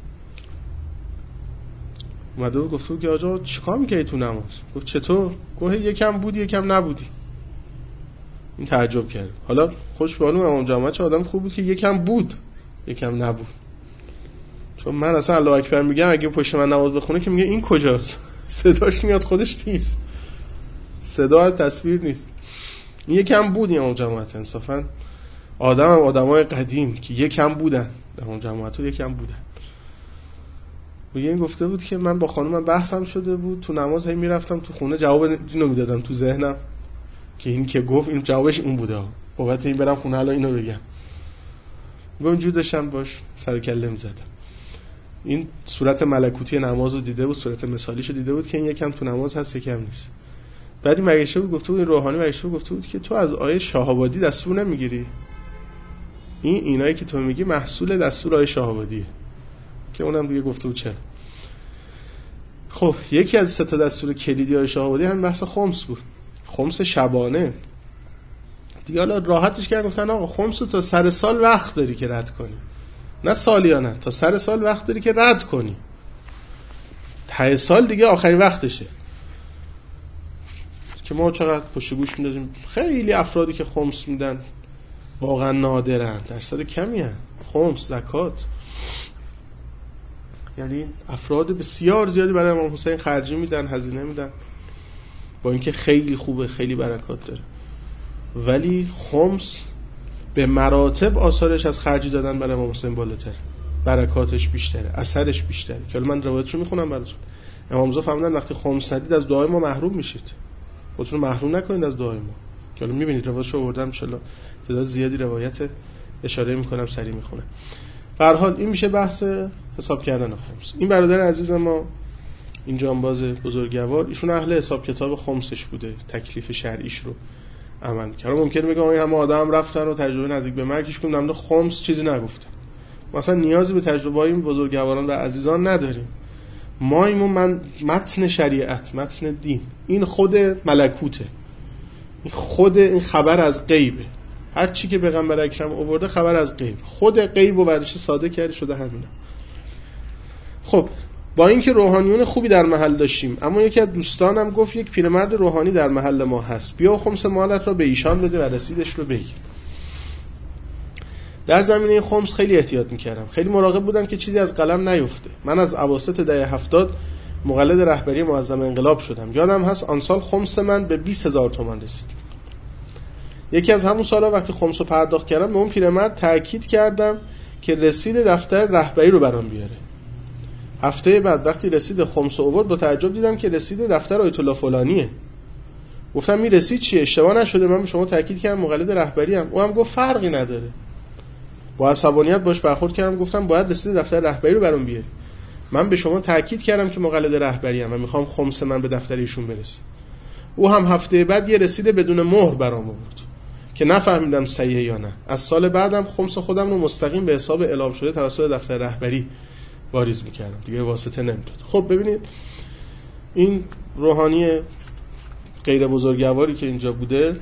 اومده بود گفته بود که آجا چیکار می‌کردی تو نماز؟ گفت چطور؟ گفت یکم بودی یکم نبودی. این تعجب کرد. حالا خوش به حالم امام جماعت چه آدم خوب بود که یکم بود یکم نبود. چون من اصلا الله اکبر میگم اگه پشت من نماز بخونه که میگه این کجاست؟ صداش میاد خودش نیست، صدا از تصویر نیست. این یکم بود امام جماعت. انصافا آدمای قدیم که یکم بودن، امام جماعت یکم بودن. و این گفته بود که من با خانومم بحثم شده بود تو نماز، هی میرفتم تو خونه جواب اینو میدادم تو ذهنم که این که گفت این جوابش اون بوده، بابت این برم خونه الان اینو بگم. گفتم جو داشتم باش سر کله میزدم. این صورت ملکوتی نمازو دیده بود، صورت مثالیشو دیده بود که این یکم تو نماز هست یکم نیست. بعدی مگشه بود گفته بود، این روحانی مگشه بود گفته بود که تو از آیه شهابادی دستور نمیگیری؟ اینایی که تو میگی محصول دستور آیه شهابادیه. که اونم دیگه گفته بود چرا. خب یکی از 3 تا دستور کلیدی آیه شهابادی هم بحث خمس بود، خمس شبانه دیگه. حالا راحتش کرد گفتن آقا خمس تا سر سال وقت داری که رد کنی، نه سالیانه، تا سر سال وقت داری که رد کنی، ته سال دیگه آخرین وقتشه. که ما چقدر پشت گوش میندازیم، خیلی افرادی که خمس میدن واقعا نادرن، درصد کمی هست. خمس، زکات، یعنی افراد بسیار زیادی برای امام حسین خرجی میدن، هزینه میدن، با اینکه خیلی خوبه، خیلی برکات داره، ولی خمس به مراتب آثارش از خرجی دادن برای امام حسین بالاتر، برکاتش بیشتره، اثرش بیشتره. که حالا من روایتشو میخونم براتون. امام رضا فرمودن وقتی خمس ندید از دعای ما محروم میشید، خودتون محروم نکنید از دعای ما. که حالا میبینید روایتشو آوردم ان شاءالله تعداد زیادی روایت اشاره میکنم، سریع میخونم. به هر حال این میشه بحث حساب کردن خمس. این برادر عزیز ما، این جانباز بزرگوار، ایشون اهل حساب کتاب خمسش بوده، تکلیف شرعیش رو عمل کرد. ممکنه بگم این همه آدم رفتن و تجربه نزدیک به مرگش کردن، در خمس چیزی نگفتن. مثلا نیازی به تجربه های بزرگواران و عزیزان نداریم. ما من متن شریعت، متن دین، این خود ملکوته، این خود این خبر از غیبه. هر چی که پیغمبر اکرم آورده خبر از غیب، خود غیب و ورش ساده کرده شده همینه. خب با اینکه روحانیون خوبی در محل داشتیم، اما یکی از دوستانم گفت یک پیرمرد روحانی در محل ما هست، بیا خمس مالت را به ایشان بده و رسیدش رو بگیر. در زمینه خمس خیلی احتیاط میکردم، خیلی مراقب بودم که چیزی از قلم نیفته. من از اواسط دهه 70 مقلد رهبری معظم انقلاب شدم. یادم هست آن سال خمس من به 20,000 تومان رسید. یکی از همون سالا وقتی خمس رو پرداخت کردم، به اون پیرمرد تاکید کردم که رسید دفتر رهبری رو برام بیاره. هفته بعد وقتی رسید خمس آورد، با تعجب دیدم که رسید دفتر آیت الله فلانیه. گفتم این رسید چیه؟ اشتباه نشده؟ من به شما تاکید کردم مقلد رهبری ام. او هم گفت فرقی نداره. با عصبانیت باش برخورد کردم، گفتم باید رسید دفتر رهبری رو برام بیاری. من به شما تاکید کردم که مقلد رهبری ام و میخوام خمس من به دفتر ایشون برسه. او هم هفته بعد یه رسید بدون مهر برام آورد که نفهمیدم صحیحه یا نه. از سال بعدم خمس خودم رو مستقیم به حساب اعلام شده توسط دفتر رهبری واریز میکردم، دیگه واسطه نمیداد. خب ببینید این روحانی غیر بزرگواری که اینجا بوده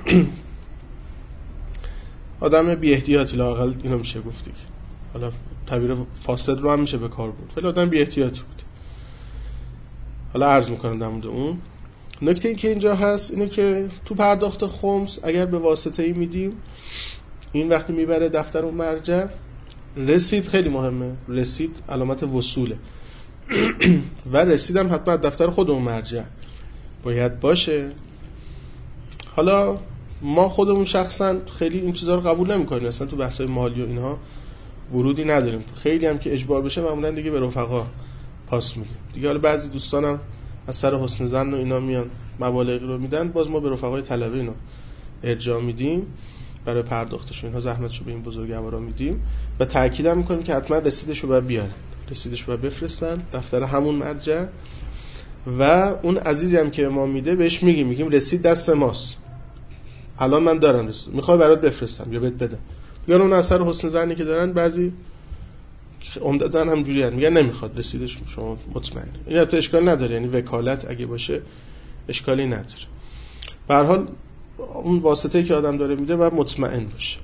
آدم بی احتیاطی، لااقل اینو میشه گفت دیگه. حالا تعبیر فاسد رو هم میشه به کار برد، ولی آدم بی احتیاطی بود. حالا عرض میکنم در مورد اون. نکته ای که اینجا هست اینه که تو پرداخت خمس اگر به واسطه ای میدیم، این وقتی میبره دفتر اون مرجع، رسید خیلی مهمه، رسید علامت وصوله و رسیدم حتما دفتر خود اون مرجع باید باشه. حالا ما خودمون شخصا خیلی این چیزها رو قبول نمی‌کنیم، اصلا تو بحث‌های مالی و اینها ورودی نداریم. خیلی هم که اجبار بشه معمولا دیگه به رفقا پاس میدیم دیگه. حالا بعضی دوستانم از سر حسن ظن و اینا میان مبالغی رو میدن، باز ما به رفقای طلبه اینا ارجاع میدیم برای پرداختش، اینها زحمتشو به این بزرگوارا میدیم و تاکیدم میکنیم که حتما رسیدشو باید بیارن، رسیدشو باید بفرستن دفتر همون مرجع. و اون عزیزی هم که ما میده بهش میگیم رسید دست ماست، الان من دارم رسید، میخوای برات بفرستم یا بهت بدم. یا اون اثر حسن ظنی که دارن بعضی عمدتاً همجوری هستن، میگن نمیخواد رسیدش، شما مطمئن. این حتی اشکال نداره، یعنی وکالت اگه باشه اشکالی نداره. به هر حال اون واسطه‌ای که آدم داره میده باید مطمئن باشه.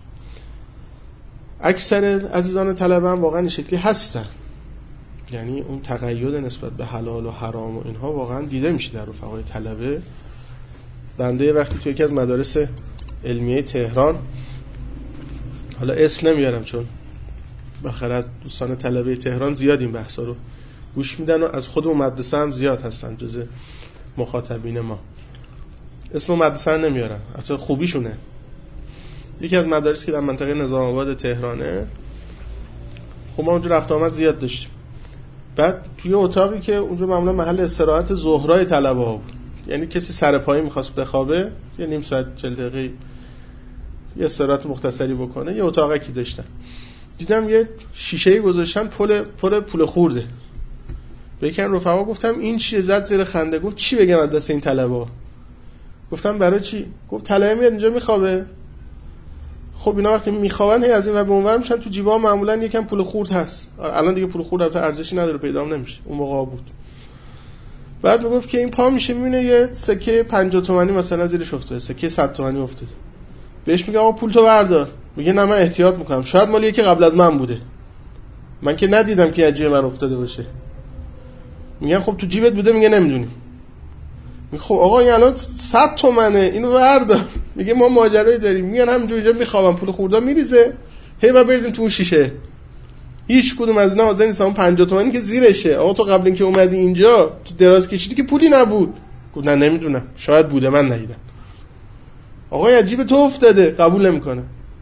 اکثر عزیزان طلبه هم واقعا این شکلی هستن، یعنی اون تقید نسبت به حلال و حرام و اینها واقعا دیده میشه در رفقای طلبه. بنده وقتی تو یکی از مدارس علمیه تهران، حالا اسم نمیارم چون بالاخره از دوستان طلبه تهران زیاد این بحثا رو گوش میدن و از خودمون مدرسه هم زیاد هستن جز مخاطبین ما، اسم مدرسه رو نمیارم، حتی خوبیشونه. یکی از مدارسی که در منطقه نظام آباد تهرانه، خب ما اونجا رفت آمد زیاد داشتیم. بعد توی اتاقی که اونجا معمولا محل استراحت ظهرای طلبه ها بود، یعنی کسی سر پایی میخواست بخوابه یه نیم ساعت 40 دقیقه یه استراحت مختصری بکنه، یه اتاقکی داشتن. دیدم یه شیشه‌ای گذاشتن پر پول خورده. به یکی از رفقا گفتم این چیه؟ زد زیر خنده گفت چی بگم از دست این طلبه؟ گفتم برای چی؟ گفت طلبه میاد اینجا میخوابه. خب اینا وقتی میخوابن هی از این و به اون ور میشن، تو جیبا معمولا یکم پول خورد هست. الان دیگه پول خورد البته ارزشی نداره، پیدا نمیشه، اون موقع بود. بعد میگفت که این پا میشه میبینه یه سکه 50 تومانی مثلا زیرش افتاده، سکه 100 تومانی افتاده. بهش میگم آقا پول تو بردار. میگه نه من احتیاط میکنم، شاید مال یکی قبل از من بوده، من که ندیدم که از جیب من افتاده باشه. میگن خب تو جیبت بوده؟ میگه نمیدونیم. میگه خب آقا این الان 100 تومنه، اینو بردار. میگه ما ماجرایی داریم. میگن همینجوری اینجا میخوابم، پول خوردا میریزه، هی ما بریزیم تو اون شیشه. هیچ کدوم از اینا حاضر نیستن. اون 50 تومانی که زیرشه، آقا تو قبل اینکه اومدی اینجا تو دراز کشیدی که پولی نبود. گفت نه نمیدونم، شاید بوده من ندیدم. آقا عجیب تو افتاده، قبول نمیکنه.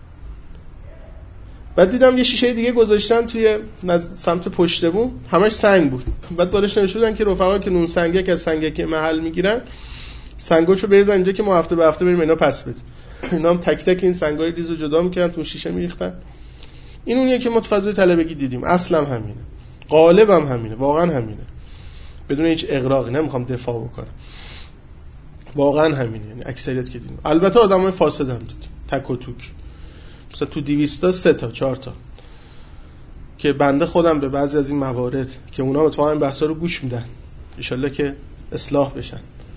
بعد دیدم یه شیشه دیگه گذاشتن توی سمت پشت بوم، همش سنگ بود. بعد بالش نوشتن که رفقا که نون سنگک از سنگک محل میگیرن سنگاشو بریزن اینجا که ما هفته به هفته بریم اینا پس بدیم. اینا هم تک تک این سنگای ریزو جدا میکردن تو شیشه میریختن. این اونیه که ما تو فضای طلبگی دیدیم. اصلا همینه، غالبم همینه، واقعا همینه، بدون هیچ اغراقی. نمیخوام دفاع بکنم، واقعا همینه. یعنی اکثریت که دیدیم. البته آدمای فاسد هم دیدیم، تک و توک. مثلا تو 200 تا 3 تا 4 تا که بنده خودم به بعضی از این موارد که اونا اتفاقا این بحثا رو گوش میدن ان شاءالله که اصلاح بشن،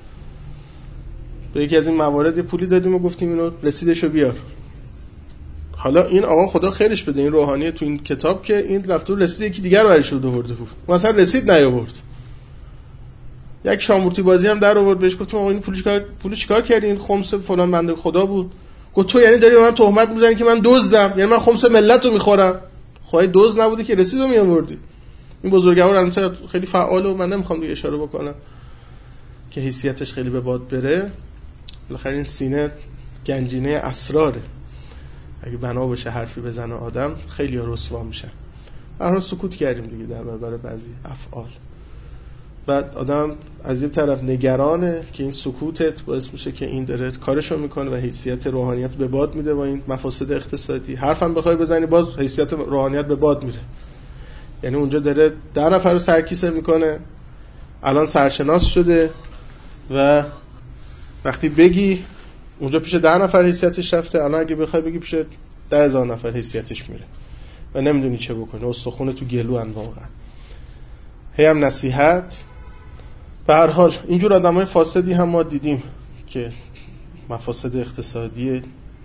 به یکی از این موارد یه پولی دادیم و گفتیم اینو رسیدشو بیار. حالا این آقا خدا خیرش بده، این روحانی تو این کتاب که این رفت و رسید یکی دیگر رو برش آورده بود، مثلا رسید نیاورد. یک شامورتی بازی هم در آورد، بهش گفتم آقا این پولو چیکار کردی؟ این خمس فلان بنده خدا بود. گفت تو یعنی داری به من تهمت میزنی که من دزدم؟ یعنی من خمس ملت رو میخورم؟ خواهی دزد نبودی که رسیدو میآوردی. این بزرگوار البته خیلی فعال و من نمیخوام دیگه اشاره بکنم که حیثیتش خیلی به باد بره. بالاخره این سینه گنجینه اسراره، اگه بنا باشه حرفی بزنه آدم خیلی رسوا میشه. هر حال سکوت کردیم دیگه در برابر بعضی افعال. بعد آدم از یه طرف نگرانه که این سکوتت باعث میشه که این داره کارشو میکنه و حیثیت روحانیت به باد میده با این مفاسد اقتصادی. حرفم بخوای بزنی باز حیثیت روحانیت به باد میره. یعنی اونجا داره 10 نفر رو سرکیسه میکنه، الان سرشناس شده و وقتی بگی اونجا پیش 10 نفر حیثیتش رفته، الان اگه بخوای بگی پیش 10,000 نفر حیثیتش میره و نمیدونی چه بکنی. استخونه تو گلو ان واقعا. هی هم نصیحت. به هر حال اینجور آدمای فاسدی هم ما دیدیم که مفاسد اقتصادی،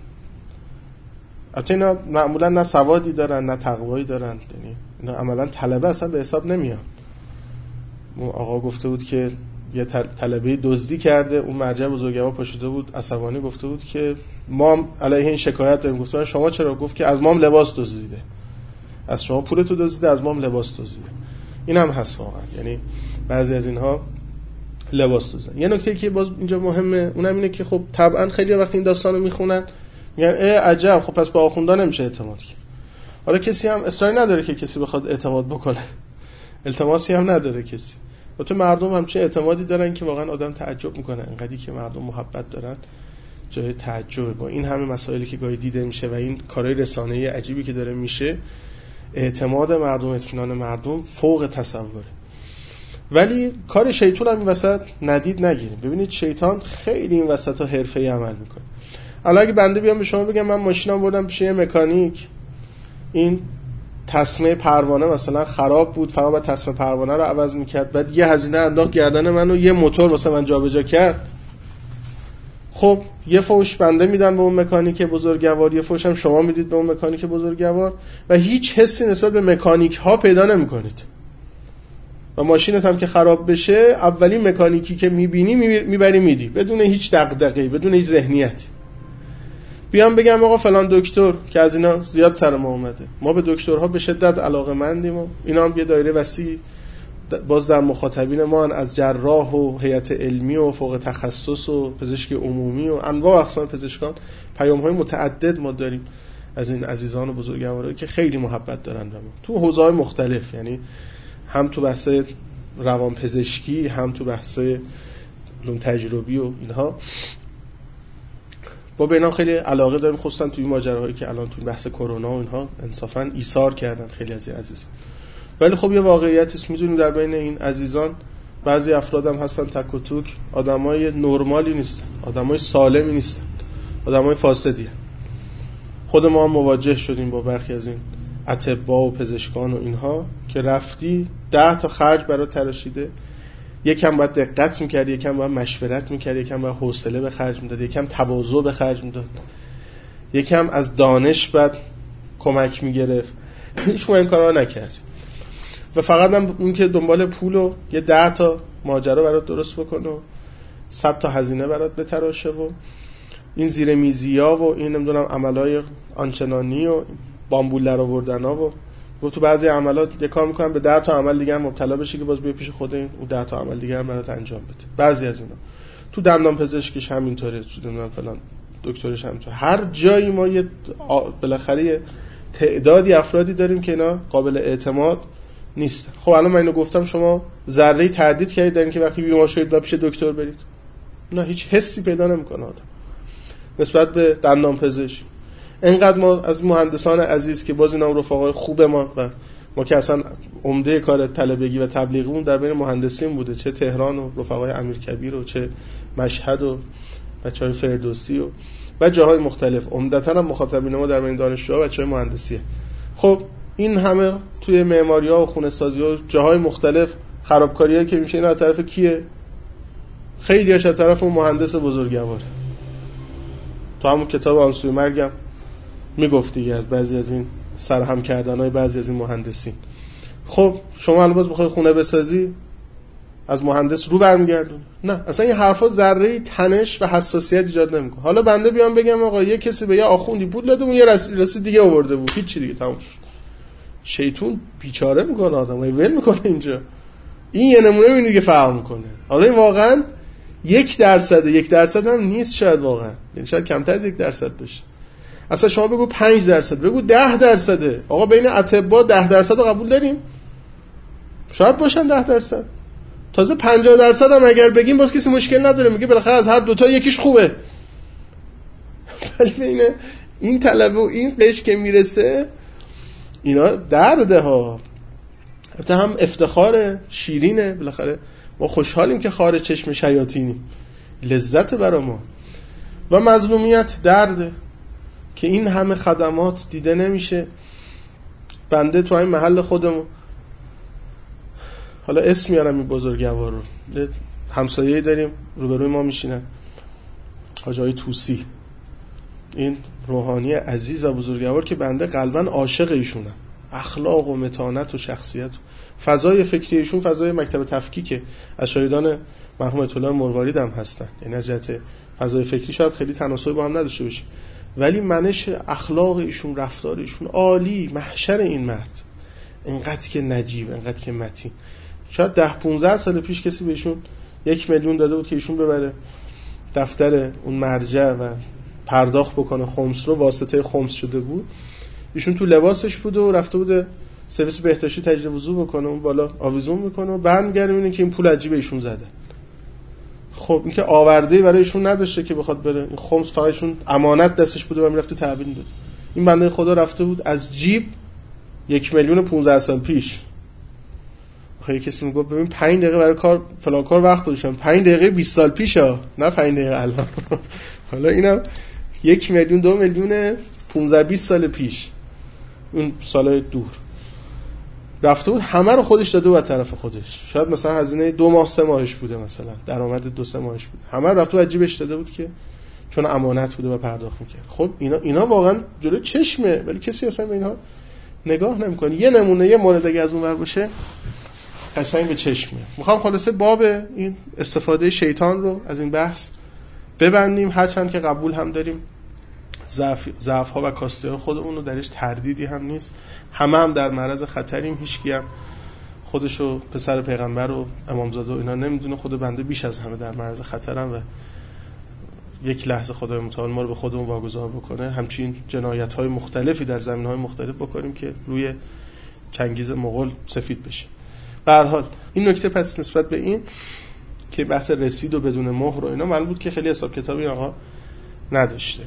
البته اینا معمولا نه سوادی دارن نه تقوایی دارن، یعنی اینا عملا طلبه اصلا به حساب نمیان. آقا گفته بود که یه طلبه دزدی کرده، اون مرجع بزرگوار پاشیده بود عصبانی گفته بود که ما علیه این شکایت داریم. گفتن شما چرا؟ گفت که از مام لباس دزدیده، از شما پولتو دزدیده، از مام لباس دزدیده. این هم هست واقعا، یعنی بعضی از اینها لباس دزدن. یه نکته که باز اینجا مهمه اونم اینه که خب طبعا خیلی وقتی این داستانو میخونن میگن عجب، خب پس به آخوندا نمیشه اعتماد کرد. حالا کسی هم اصراری نداره که کسی بخواد اعتماد بکنه، التماسی هم نداره کسی. البته مردم هم چه اعتمادی دارن که واقعا آدم تعجب میکنه، انقدری که مردم محبت دارن جای تعجب. با این همه مسائلی که گاهی دیده میشه و این کارهای رسانه‌ای عجیبی که داره میشه، اعتماد مردم، اطمینان مردم فوق تصوره. ولی کار شیطان هم این وسط ندید نگیریم. ببینید شیطان خیلی این وسطا حرفه‌ای عمل میکنه. الان اگه بنده بیام به شما بگم من ماشینم بردم پیش یه مکانیک، این تسمه پروانه مثلا خراب بود، فقط باید تسمه پروانه رو عوض میکرد، بعد یه هزینه انداخت گردن منو، یه موتور واسه من جابجا کرد. خب یه فوش بنده میدن به اون مکانیک بزرگوار، یه فوش هم شما میدید به اون مکانیک بزرگوار و هیچ حسی نسبت به مکانیک ها پیدا نمیکنید. و ماشینت هم که خراب بشه اولین مکانیکی که میبینی میبری میدی بدون هیچ دغدغه‌ای، بدون هیچ ذهنیتی. بیام بگم آقا فلان دکتر که از اینا زیاد سر ما اومده، ما به دکترها به شدت علاقه‌مندیم و اینا هم یه دایره وسیع باز در مخاطبین ما از جراح و هیئت علمی و فوق تخصص و پزشک عمومی و انواع و اقسام پزشکان، پیام‌های متعدد ما داریم از این عزیزان و بزرگوارایی که خیلی محبت دارن به ما تو حوزه‌های مختلف، یعنی هم تو بحث روانپزشکی، هم تو بحث علوم تجربی و اینها. با اینا خیلی علاقه داریم، خصوصا توی ماجراهایی که الان توی بحث کرونا و اینها انصافا ایثار کردن خیلی از این عزیزان. ولی خب یه واقعیتی است، می‌دونیم در بین این عزیزان بعضی افراد هم هستن تک و توک، آدمای نرمالی نیستن، آدمای سالمی نیستن، آدمای فاسدی هستن. خود ما هم مواجه شدیم با برخی از این اطباء و پزشکان و اینها که رفتی 10 تا خرج برات تراشیده، یکم باید دقت می‌کرد، یکم باید مشورت می‌کرد، یکم باید حوصله به خرج می‌داد، یکم تواضع به خرج می‌داد، یکم از دانش بعد کمک می‌گرفت. هیچ این کارا رو نکرد و فقط هم اون که دنبال پول و یه 10 تا ماجرا برات درست بکنه و 100 تا هزینه برات بتراشه و این زیر میزیا و این نمیدونم عملای آنچنانی و بامبول در آوردنا و گفت تو بعضی عملات یه کار میکنم به 10 تا عمل دیگه هم مبتلا بشی که باز بیا پیش خود این اون 10 تا عمل دیگه هم برات انجام بده. بعضی از اینا تو دندان پزشکیش همینطوره، تو دندان فلان دکترش همینطوره. هر جایی ما یه بالاخره تعدادی افرادی داریم که اینا قابل اعتماد نیستن. خب الان من اینو گفتم، شما ذره تردید کردید در اینکه وقتی بیمار شدید با پیش دکتر برید؟ نه، هیچ حسی پیدا نمیکنه آدم نسبت به دندان پزشک. اینقدر ما از مهندسان عزیز که باز اینا رفقای خوب ما که اصلا عمده کار طلبگی و تبلیغمون در بین مهندسین بوده، چه تهران و رفقای امیرکبیر و چه مشهد و بچهای فردوسی و جاهای مختلف. عمدتاً هم مخاطبین ما در بین دانشجوها بچهای مهندسیه. خب این همه توی معماری‌ها و خونه‌سازی‌ها و جاهای مختلف خرابکاریایی که میشه، اینا از طرف کیه؟ خیلی‌هاش از طرف اون مهندس بزرگواره. تو همون کتاب آن سوی مرگم میگفت دیگه از بعضی از این سرهم کردن‌های بعضی از این مهندسین. خب شما الان باز بخوای خونه بسازی از مهندس رو برمیگردون؟ نه، اصلا این حرفا ذره تنش و حساسیت ایجاد نمیکنه. حالا بنده بیام بگم آقا یه کسی به یه آخوندی پول داده، اون یه رسید دیگه آورده بود، هیچ چی دیگه تموم شد. شیطون بیچاره میکنه آدمو، ول میکنه اینجا. این یه نمونه میبینید که فهم میکنه. حالا این واقعا 1% هم نیست، شاید واقعا، یعنی شاید کمتر از 1% باشه. اصلا شما بگو 5%، بگو 10%. آقا بین اطباء 10% رو قبول داریم؟ شاید باشن 10%. تازه 50% هم اگر بگیم باز کسی مشکل نداره، میگه بالاخره از هر دوتا یکیش خوبه. ولی بین این طلبه و این قش که میرسه، اینا درده ها. البته هم افتخار شیرینه، بالاخره ما خوشحالیم که خارج چشم شیاطینیم، لذت برا ما. و مظلومیت درده که این همه خدمات دیده نمیشه. بنده تو این محل خودمون، حالا اسم میارم این بزرگوار رو، همسایه‌ای داریم روبروی ما میشینن، حاج آقای طوسی. این روحانی عزیز و بزرگوار که بنده قلباً عاشق ایشونم. اخلاق و متانت و شخصیت، فضای فکری ایشون فضای مکتب تفکیکه. از شاگردان مرحوم آیت الله مروارید هم هستن، یعنی از جهت فضای فکری شاید خیلی تناسبی با هم نداشته باشه، ولی منش اخلاق ایشون، رفتار ایشون عالی. محشر این مرد، اینقدر که نجیب، اینقدر که متین. شاید 10-15 سال پیش کسی بهشون 1 میلیون داده بود که ایشون ببره دفتر اون مرجع و پرداخت بکنه خمس رو، واسطه خمس شده بود. ایشون تو لباسش بود و رفته بود سرویس بهداشتی تجدید وضو بکنه، اون بالا آویزون میکنه و برمیگره میبینه که این پول عجیب ایشون زده. خب این که آورده‌ای برای ایشون نداشته که بخواد بره، این خمس فقط ایشون امانت دستش بوده و میرفت تحویل میداد. این بنده خدا رفته بود از جیب 1 میلیون 15 سال پیش. خیلی کسی میگه ببین 5 دقیقه برای کار فلان کار وقت گذاشتم، 5 دقیقه 20 سال پیشه، نه 5 دقیقه الان. حالا اینم 1 میلیون 2 میلیون 15-20 سال پیش، اون سالای دور رفته بود، همه رو خودش داده بود از طرف خودش. شاید مثلا هزینه 2 ماه 3 ماهش بوده، مثلا درآمد 2-3 ماهش بود، همه رو رفته بود از جیبش داده بود که چون امانت بوده و پرداخت میکرد. خب اینا واقعا جلوی چشمه، ولی کسی اصلا به اینها نگاه نمیکنه. یه نمونه، یه مورد اگه از اون ور باشه قشنگ به چشمه. میخوام خلاصه باب این استفاده شیطان رو از این بحث ببندیم، هرچند که قبول هم داریم ضعف ها و کاستی های خودمون رو درش تردیدی هم نیست، هم در معرض خطریم. هیچکی هم خودشو پسر پیغمبر و امامزاده و اینا نمیدونه. خود بنده بیش از همه در معرض خطرم و یک لحظه خدای متعال ما رو به خودمون واگذار بکنه همچین جنایت های مختلفی در زمین های مختلف بکنیم که روی چنگیز مغول سفید بشه. به هر حال این نکته پس نسبت به این که بحث رسید و بدون مهر و اینا معلوم بود که خیلی حساب کتابی آقا نداشته.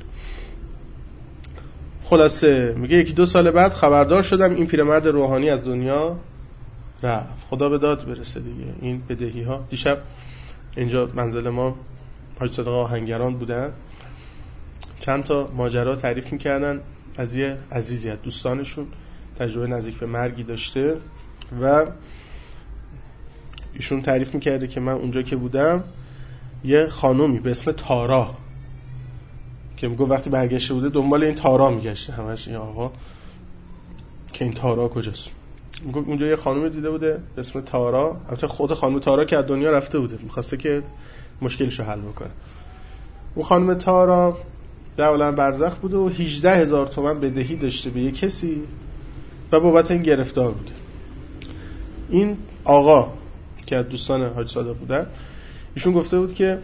خلاصه میگه 1-2 سال بعد خبردار شدم این پیرمرد روحانی از دنیا رفت. خدا به داد برسه دیگه. این بدهی ها. دیشب اینجا منزل ما حاج صادق آهنگران بودن، چند تا ماجرا تعریف میکردن از یه عزیزی از دوستانشون تجربه نزدیک به مرگی داشته و ایشون تعریف میکرده که من اونجا که بودم یه خانومی به اسم تارا که میگه وقتی برگشته بوده دنبال این تارا میگشته همش، این آقا که این تارا کجاست. میگه اونجا یه خانومی دیده بوده به اسم تارا، البته خود خانم تارا که از دنیا رفته بوده، میخواسته که مشکلشو حل بکنه. اون خانم تارا در عالم برزخ بوده و 18,000 تومان بدهی داشته به یه کسی و بابت این گرفتار بوده. این آقا که از دوستان حاج صادق بودن، ایشون گفته بود که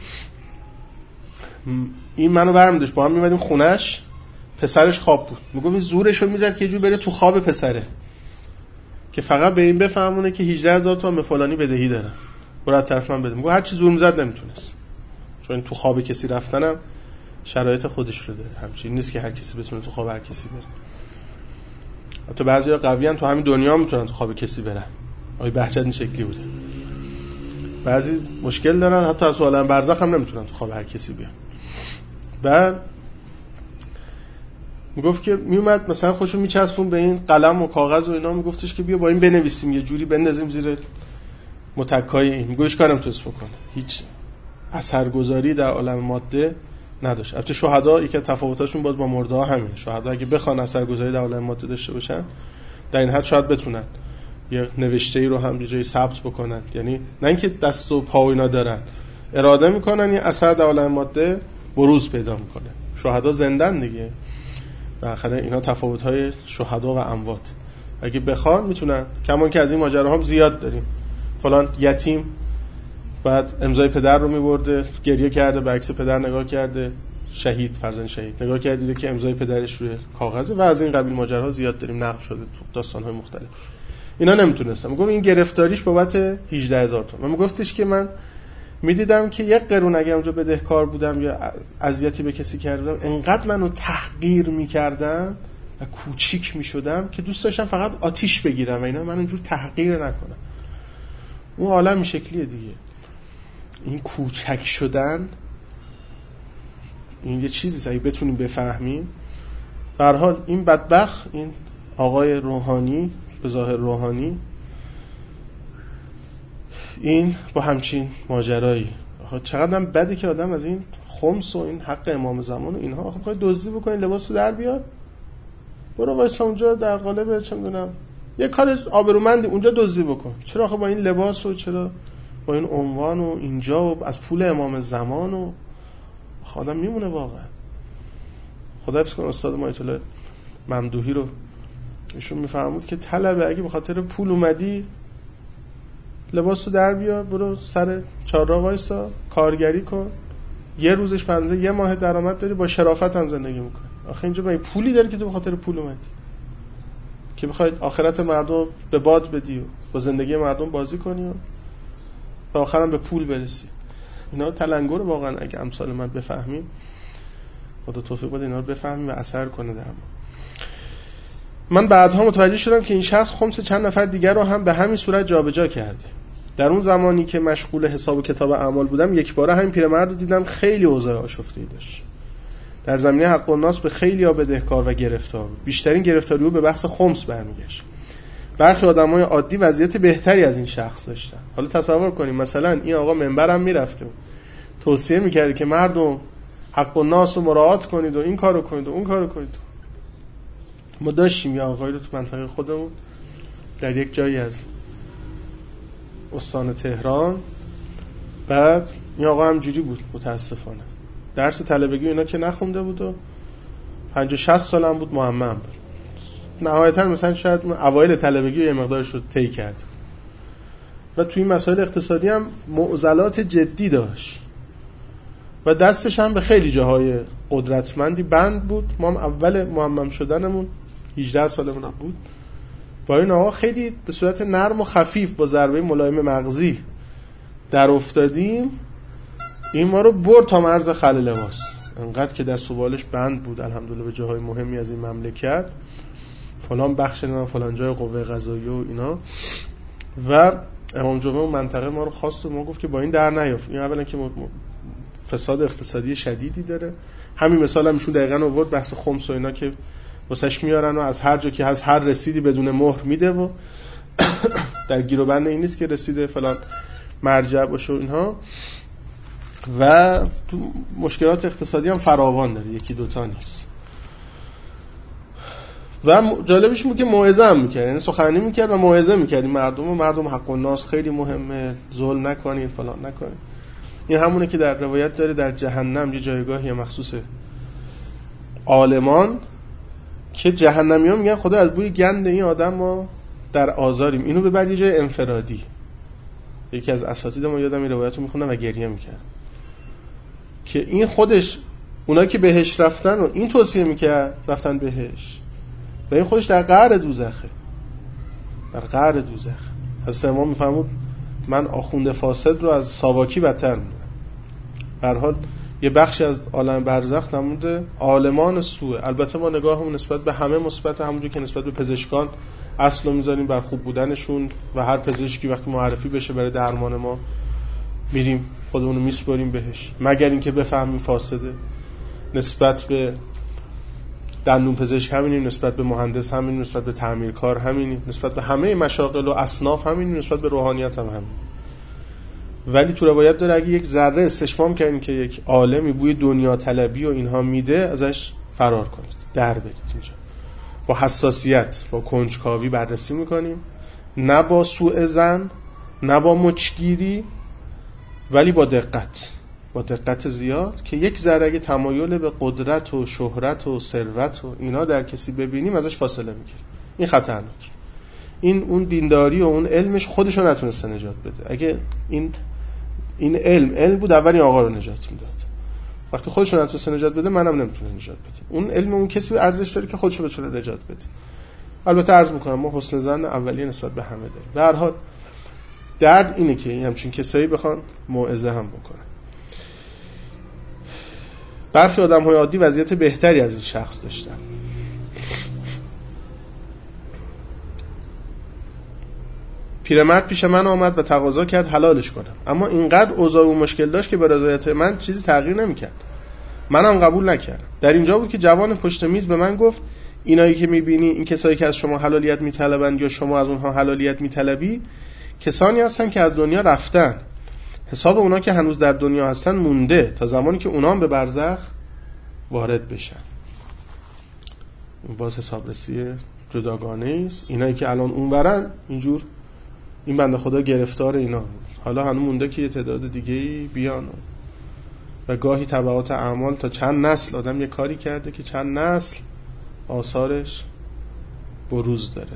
این منو برمی داشت، با هم میمدیم خونش، پسرش خواب بود، میگفت این زورشو میزد که یه جور بره تو خواب پسره که فقط به این بفهمونه که 18000 تومان به فلانی بدهی داره، برو از طرف من بده. میگفت هر چی زور میزد نمیتونست، چون تو خواب کسی رفتنم شرایط خودش رو داره، همچین نیست که هر کسی بتونه تو خواب هر کسی بره. حتی بعضیا قویان تو همین دنیا میتونن تو خواب کسی برن. آقای بهجت این شکلی بوده. بعضی مشکل دارن، حتی از عالم برزخ هم نمیتونن تو خواب هر کسی بیان. بعد میگفت که میومد مثلا خوشو میچسبون به این قلم و کاغذ و اینا، میگفتش که بیا با این بنویسیم، یه جوری بندازیم زیر متکای این. میگوش کارم توس بکنه، هیچ اثرگذاری در عالم ماده نداشت. البته شهدا یکی از تفاوتاشون باز با مرده ها همینه. شهدا اگه بخوان اثرگذاری در عالم ماده داشته باشن، در این حد شاید بتونن یه نوشته‌ای رو هم یه جایی ثبت بکنن، یعنی نه اینکه دست و پا و اینا دارن، اراده میکنن یه اثر در عالم ماده بروز پیدا میکنه. شهدا زندن دیگه، بالاخره اینا تفاوت‌های شهدا و اموات. اگه بخوان میتونن، کمان که از این ماجراها زیاد داریم. فلان یتیم بعد امضای پدر رو میبرده، گریه کرده، به عکس پدر نگاه کرده، شهید، فرزند شهید نگاه کرده، دیده که امضای پدرش روی کاغذه و از این قبیل ماجراها زیاد داریم، نقل شده تو داستان‌های مختلف. اینا نمیتونستم. میگم این گرفتاریش بابت 18000 تومان. من میگفتش که من میدیدم که 1 قرون اگه اونجا بدهکار بودم یا اذیتی به کسی کرده بودم، انقدر منو تحقیر میکردن و کوچیک میشدم که دوست داشتم فقط آتیش بگیرم و اینا من اینجور تحقیر نکنم. اون عالم این شکلیه دیگه. این کوچک شدن این یه چیزی اگه بتونیم بفهمیم. به هر حال این بدبخت، این آقای روحانی، به ظاهر روحانی، این با همچین ماجرایی، چقدر هم بده که آدم از این خمس و این حق امام زمان و اینها میخواد دزدی بکنه، لباسو در بیار، برو وایسا اونجا در قالب چه میدونم یه کار آبرومندی اونجا دزدی بکن. چرا با این لباس و چرا با این عنوان و اینجا و از پول امام زمان و آدم میمونه واقعا. خدا حفظ کنه استاد ما آیت الله ممدوحی رو، ایشون میفرمود که طلبه اگه به خاطر پول اومدی لباسو در بیار، برو سر چهارراه وایسا، کارگری کن، یه روزش پنزه، یه ماه درآمد داری، با شرافت هم زندگی میکنی. آخه اینجا با پولی داری که تو به خاطر پول اومدی که بخواید آخرت مردم به باد بدی و با زندگی مردم بازی کنی و آخرام به پول برسی. اینا تلنگر واقعا اگه امثال من بفهمیم، خدا توفیق بده اینا رو بفهمیم و اثر کنه در ما. من بعدها متوجه شدم که این شخص خمس چند نفر دیگر رو هم به همین صورت جابجا کرده. در اون زمانی که مشغول حساب و کتاب اعمال بودم، یک باره همین پیرمرد رو دیدم خیلی اوضاع آشفته‌ای داشت. در زمینه حق الناس به خیلی‌ها بدهکار و گرفتار بود. بیشترین گرفتاری رو به بحث خمس برمیگشت. برخی آدمای عادی وضعیت بهتری از این شخص داشتن. حالا تصور کنیم مثلا این آقا منبرم میرفته توصیه می‌کرد که مردم حق الناس رو مراعات کنید و این کارو کنید و اون کارو کنید. ما داشتیم یه آقایی رو تو منطقه خودمون در یک جایی از استان تهران، بعد این آقا هم جوری بود متاسفانه، درس طلبگی اینا که نخونده بود و 50-60 سالم بود، معمم بود. نهایتا مثلا شاید اوایل طلبگی یه مقدارش رو طی کرد و توی این مسائل اقتصادی هم معضلات جدی داشت و دستش هم به خیلی جاهای قدرتمندی بند بود. ما هم اول معمم شدنمون 18 سالمون هم بود، با این آقا خیلی به صورت نرم و خفیف با ضربه ملایم مغزی در افتادیم. این ما رو برد تا مرز خل لباس، انقدر که دست و بالش بند بود الحمدلله به جاهای مهمی از این مملکت، فلان بخش نه فلان جای قوه قضاییه و اینا. و امام جمعه اون منطقه ما رو خواست و ما گفت که با این در نیافت. این اولا که فساد اقتصادی شدیدی داره. همین مثال هم ایشون دقیقاً آورد، بحث خمس و اینا که واسش میارن و از هر جا که هست هر رسیدی بدون مهر میده و در گیر و بند این نیست که رسیده فلان مرجع باشه و اینها. و تو مشکلات اقتصادی هم فراوان داره، یکی دوتا نیست. و جالبش بود که موعظه هم میکرد، یعنی سخنرانی میکرد و موعظه میکرد مردم حق الناس خیلی مهمه، ظلم نکنین، فلان نکنین. این همونه که در روایت داره در جهنم یه جایگاهی مخصوص عالمان که جهنمی‌ها میگن خدا از بوی گند این آدم ما در آزاریم، اینو ببر یه جای انفرادی. یکی از اساتید ما یادم این روایت رو میخوندم و گریه میکرد که این خودش اونایی که بهش رفتن و این توصیه میکرد رفتن بهش و این خودش در قعر دوزخه، در قعر دوزخ. حضرت امام میفرمود من آخوند فاسد رو از ساواکی بدتر میدونم. به هر حال یه بخشی از عالم برزخ نموده عالمان سوء. البته ما نگاهمون نسبت به همه مثبت، همونجور که نسبت به پزشکان اصل رو میذاریم بر خوب بودنشون و هر پزشکی وقتی معرفی بشه برای درمان ما میریم خودمون رو میسپاریم بهش، مگر اینکه بفهمیم فاسده. نسبت به دندون پزشک همینیم، نسبت به مهندس همینیم، نسبت به تعمیرکار همینیم، نسبت به همه مشاغل و اصناف همینیم، نسبت به روحانیت هم همینیم. ولی تو روایت داره اگه یک ذره استشمام کردین که یک عالمی بوی دنیا طلبی و اینها میده ازش فرار کنید، در برید. اینجا با حساسیت، با کنجکاوی بررسی میکنیم، نه با سوء ظن، نه با مچگیری، ولی با دقت، با دقت زیاد که یک ذره اگه تمایل به قدرت و شهرت و ثروت و اینا در کسی ببینیم ازش فاصله میگیریم. این خطرناک. این اون دینداری و اون علمش خودشو نتونسته نجات بده. اگه این علم بود اول این آقا رو نجات میداد. وقتی خودشو نتونسته نجات بده منم نمیتونه نجات بده. اون علم اون کسی ارزش داره که خودشو بتونه نجات بده. البته عرض میکنم ما حسن ظن اولیه نسبت به همه داریم. به هر حال درد اینه که همچین کسایی بخوان موعظه هم بکنن. برخی آدم‌های عادی وضعیت بهتری از این شخص داشتن. پیرمرد پیش من آمد و تقاضا کرد حلالش کنم، اما اینقدر اوضاع و مشکل داشت که به رضایت من چیزی تغییر نمی‌کرد. منم قبول نکردم. در اینجا بود که جوان پشت میز به من گفت اینایی که می‌بینی، این کسایی که از شما حلالیت می‌طلبند یا شما از اونها حلالیت می‌طلبی، کسانی هستن که از دنیا رفتن. حساب اونا که هنوز در دنیا هستن مونده تا زمانی که اونا هم به برزخ وارد بشن. باز حسابرسی جداگانه است. اینایی که الان اونورن اینجور این بنده خدا گرفتار اینا، حالا هنوز مونده که یه تعداد دیگه‌ای بیان و گاهی تبعات اعمال تا چند نسل آدم یه کاری کرده که چند نسل آثارش بروز داره.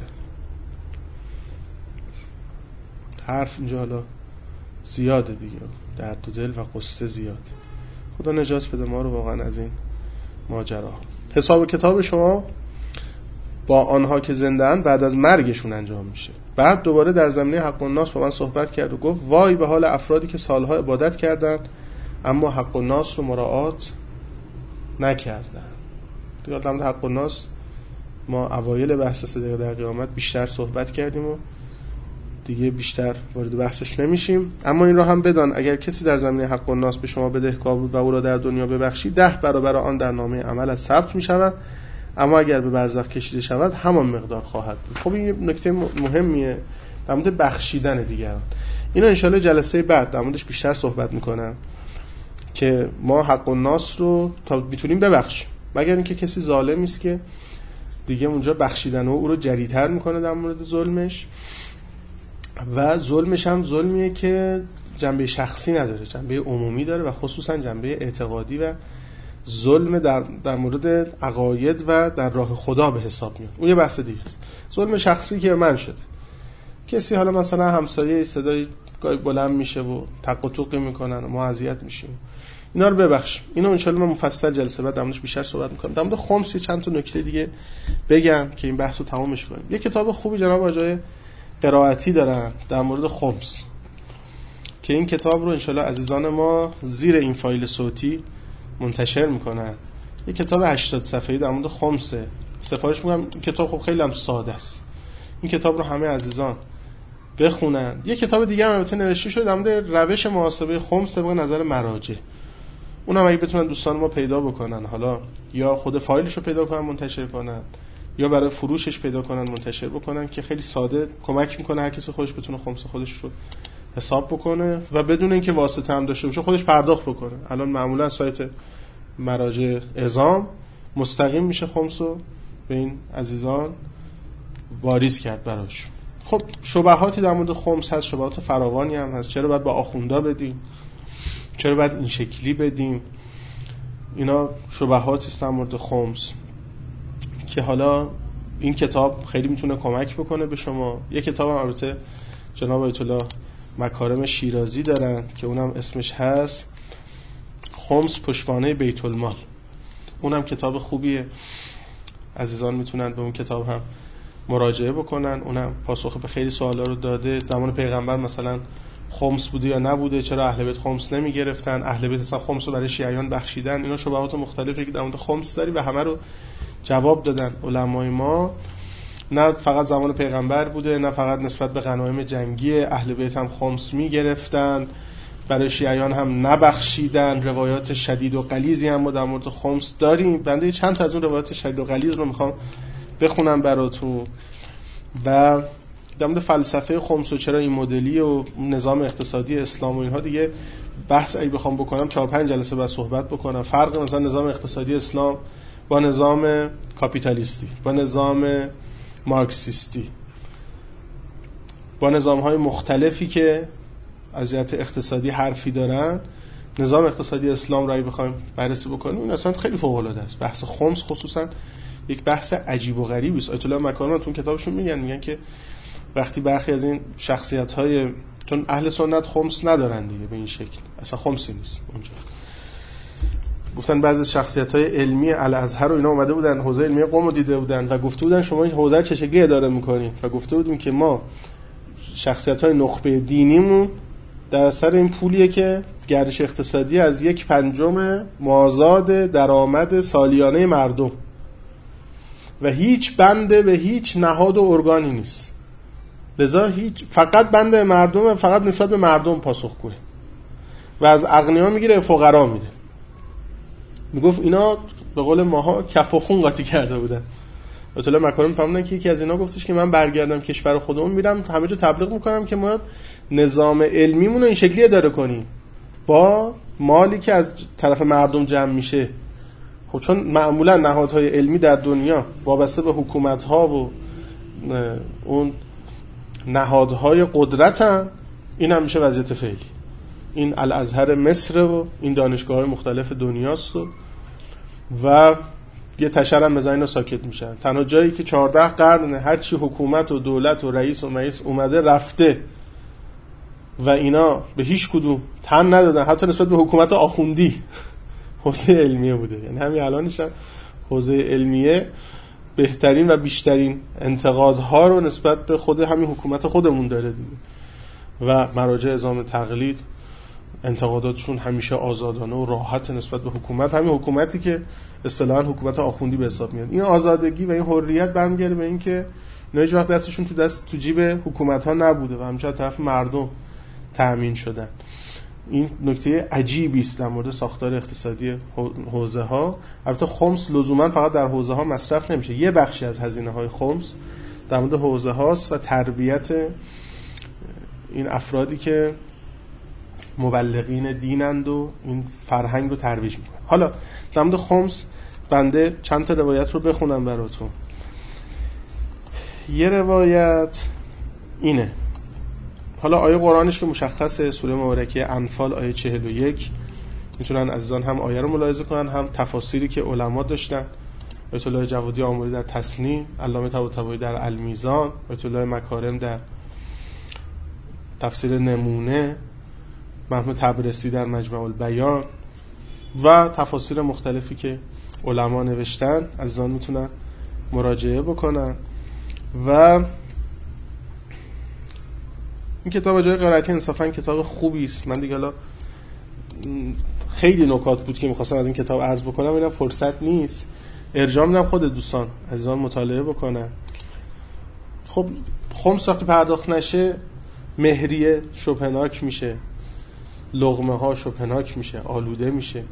حرف اینجا حالا زیاده دیگه، درد و دل و قصه زیاد. خدا نجات بده ما رو واقعا از این ماجرا. حساب کتاب شما با آنها که زنده‌اند بعد از مرگشون انجام میشه. بعد دوباره در زمینه حق الناس با من صحبت کرد و گفت وای به حال افرادی که سالها عبادت کردن اما حق الناس رو مراعات نکردن. دیگه در مورد حق الناس ما اوایل بحث 3 دقیقه در قیامت بیشتر صحبت کردیم و دیگه بیشتر وارد بحثش نمیشیم. اما این رو هم بدان اگر کسی در زمینه حق الناس به شما بدهکار بود و او را در دنیا ببخشید 10 برابر آن در نامه عمل از ثبت میشود، اما اگر به برزخ کشیده شود همان مقدار خواهد بود. خب این نکته مهمیه در مورد بخشیدن دیگران. اینو انشالله جلسه بعد در موردش بیشتر صحبت میکنم که ما حق الناس رو تا میتونیم ببخشیم، مگر اینکه کسی ظالمی است که دیگه اونجا بخشیدن و او رو جری‌تر میکنه در مورد ظلمش، و ظلمش هم ظلمیه که جنبه شخصی نداره، جنبه عمومی داره و خصوصا جنبه اعتقادی و ظلم در مورد عقاید و در راه خدا به حساب میاد. اون یه بحث دیگه است. ظلم شخصی که من شده، کسی حالا مثلا همسایه صدای گاهی بلند میشه و تق و توقی میکنن و ما اذیت میشیم، اینا رو ببخشیم. اینو ان شاء الله من مفصل جلسه بعد در موردش بیشتر صحبت میکنم. در مورد خمس چند تا نکته دیگه بگم که این بحثو تمامش کنیم. یه کتاب خوبی جناب آقای قرائتی دارن در مورد خمس که این کتاب رو ان شاء الله عزیزان ما زیر این فایل صوتی منتشر میکنن. یه کتاب 80 صفحه‌ای در مورد خمسه. سفارش میکنم. این کتاب خب خیلی هم ساده است. این کتاب رو همه عزیزان بخونن. یه کتاب دیگه هم البته نوشته شده در مورد روش محاسبه خمس طبق نظر مراجع. اونم اگه بتونن دوستان ما پیدا بکنن، حالا یا خود فایلش رو پیدا کنن منتشر کنن یا برای فروشش پیدا کنن منتشر بکنن، که خیلی ساده کمک میکنه هر کسی خودش بتونه خمس خودش رو حساب بکنه و بدون اینکه واسطه هم داشته باشه خودش پرداخت بکنه. الان معمولا سایت مراجع اعظام مستقیم میشه خمس رو به این عزیزان واریز کرد براش. خب شبهاتی در مورد خمس هست، شبهات فراوانی هم هست. چرا باید با آخوندا بدیم، چرا باید این شکلی بدیم، اینا شبهاتی است در مورد خمس که حالا این کتاب خیلی میتونه کمک بکنه به شما. یه کتاب هم البته جناب آیت الله مکارم شیرازی دارن که اونم اسمش هست خمس پشتوانه بیت المال. اونم کتاب خوبیه، عزیزان میتونن به اون کتاب هم مراجعه بکنن. اونم پاسخ به خیلی سوالا رو داده. زمان پیغمبر مثلا خمس بوده یا نبوده، چرا اهل بیت خمس نمیگرفتن، اهل بیت اصلا خمس رو برای شیعیان بخشیدن، اینا شبهات مختلفی که در مورد خمس داری و همه رو جواب دادن علمای ما. نه فقط زمان پیغمبر بوده، نه فقط نسبت به غنایم جنگی، اهل بیت هم خمس میگرفتن، برای شیعیان هم نبخشیدن. روایات شدید و غلیظی هم ما در مورد خمس داریم. بنده چند تا از اون روایات شدید و غلیظ رو میخوام بخونم براتون. و در مورد فلسفه خمس و چرا این مدلی و نظام اقتصادی اسلام و اینها دیگه بحث اگه بخوام بکنم 4-5 جلسه بعد صحبت بکنم. فرق مثلا نظام اقتصادی اسلام با نظام کاپیتالیستی، با نظام مارکسیستی، با نظام‌های مختلفی که از جهت اقتصادی حرفی دارن، نظام اقتصادی اسلام رو بخوایم بررسی بکنیم این اصلا خیلی فوق‌العاده است. بحث خمس خصوصا یک بحث عجیب و غریبی است. آیت الله مکارم تو کتابشون میگن که وقتی برخی از این شخصیت‌های، چون اهل سنت خمس ندارن دیگه به این شکل، اصلا خمسی نیست اونجا، گفتن بعضی شخصیت‌های علمی الازهر و اینا اومده بودن حوزه علمی قم رو دیده بودن و گفته بودن شما این حوزه چه شکلی اداره می‌کنید و گفته بودیم که ما شخصیت‌های نخبه دینیمون در اثر این پولیه که گردش اقتصادی از 1/5 مازاد درآمد سالیانه مردم و هیچ بنده به هیچ نهاد و ارگانی نیست، لذا فقط بنده مردم، فقط نسبت به مردم پاسخگوه و از اغنیا میگیره فقرا میده. میگفت اینا به قول ماها کف و خون قاطی کرده بودن. آیت الله مکارم فهمیدن که یکی از اینا گفتش که من برگردم کشور خودمون میرم همه جا تبلیغ میکنم که ما نظام علمیمون رو این شکلی اداره کنیم با مالی که از طرف مردم جمع میشه. خب چون معمولا نهادهای علمی در دنیا وابسته به حکومت‌ها و اون نهادهای قدرتن، این هم میشه وضعیت فعلی. این الازهر مصر و این دانشگاه‌های مختلف دنیاست و یه تشرم بزنین و ساکت میشن. تنها جایی که 14 قرن هر چی حکومت و دولت و رئیس و مئیس اومده رفته و اینا به هیچ کدوم تن ندادن، حتی نسبت به حکومت آخوندی، حوزه علمیه بوده. یعنی همین الانش هم حوزه علمیه بهترین و بیشترین انتقادها رو نسبت به خود همین حکومت خودمون داره دیگه. و مراجع اعزام تقلید انتقاداتشون همیشه آزادانه و راحت نسبت به حکومت، همین حکومتی که اصطلاحاً حکومت آخوندی به حساب میاد. این آزادگی و این حریت برمیگرده به این که اینا هیچ وقت دستشون تو جیب حکومت‌ها نبوده و همیشه از طرف مردم تأمین شدن. این نکته عجیبی است در مورد ساختار اقتصادی حوزه‌ها. البته خمس لزوما فقط در حوزه‌ها مصرف نمیشه، یه بخشی از هزینه‌های خمس در مورد حوزه‌هاست و تربیت این افرادی که مبلغین دینند و این فرهنگ رو ترویج میکنن. حالا در مورد خمس بنده چند تا روایت رو بخونم براتون. یه روایت اینه، حالا آیه قرآنش که مشخصه، سوره مبارکه انفال آیه 41، میتونن عزیزان هم آیه رو ملاحظه کنن هم تفاسیری که علما داشتن. آیت الله جوادی آموری در تصنیع، علامه طباطبایی در المیزان، آیت الله مکارم در تفسیر نمونه، محمود تبرسی در مجمع البیان و تفاسیر مختلفی که علما نوشتن، عزیزان میتونن مراجعه بکنن. و این کتاب جای قرائتی انصافا کتاب خوبی است. من دیگه حالا خیلی نکات بود که می‌خواستم از این کتاب عرض بکنم، اینا فرصت نیست. ارجاع میدم خود دوستان عزیزان مطالعه بکنن. خب خمس وقتی پرداخت نشه مهریه شبهناک میشه، لقمه ها شبهناک میشه، آلوده میشه.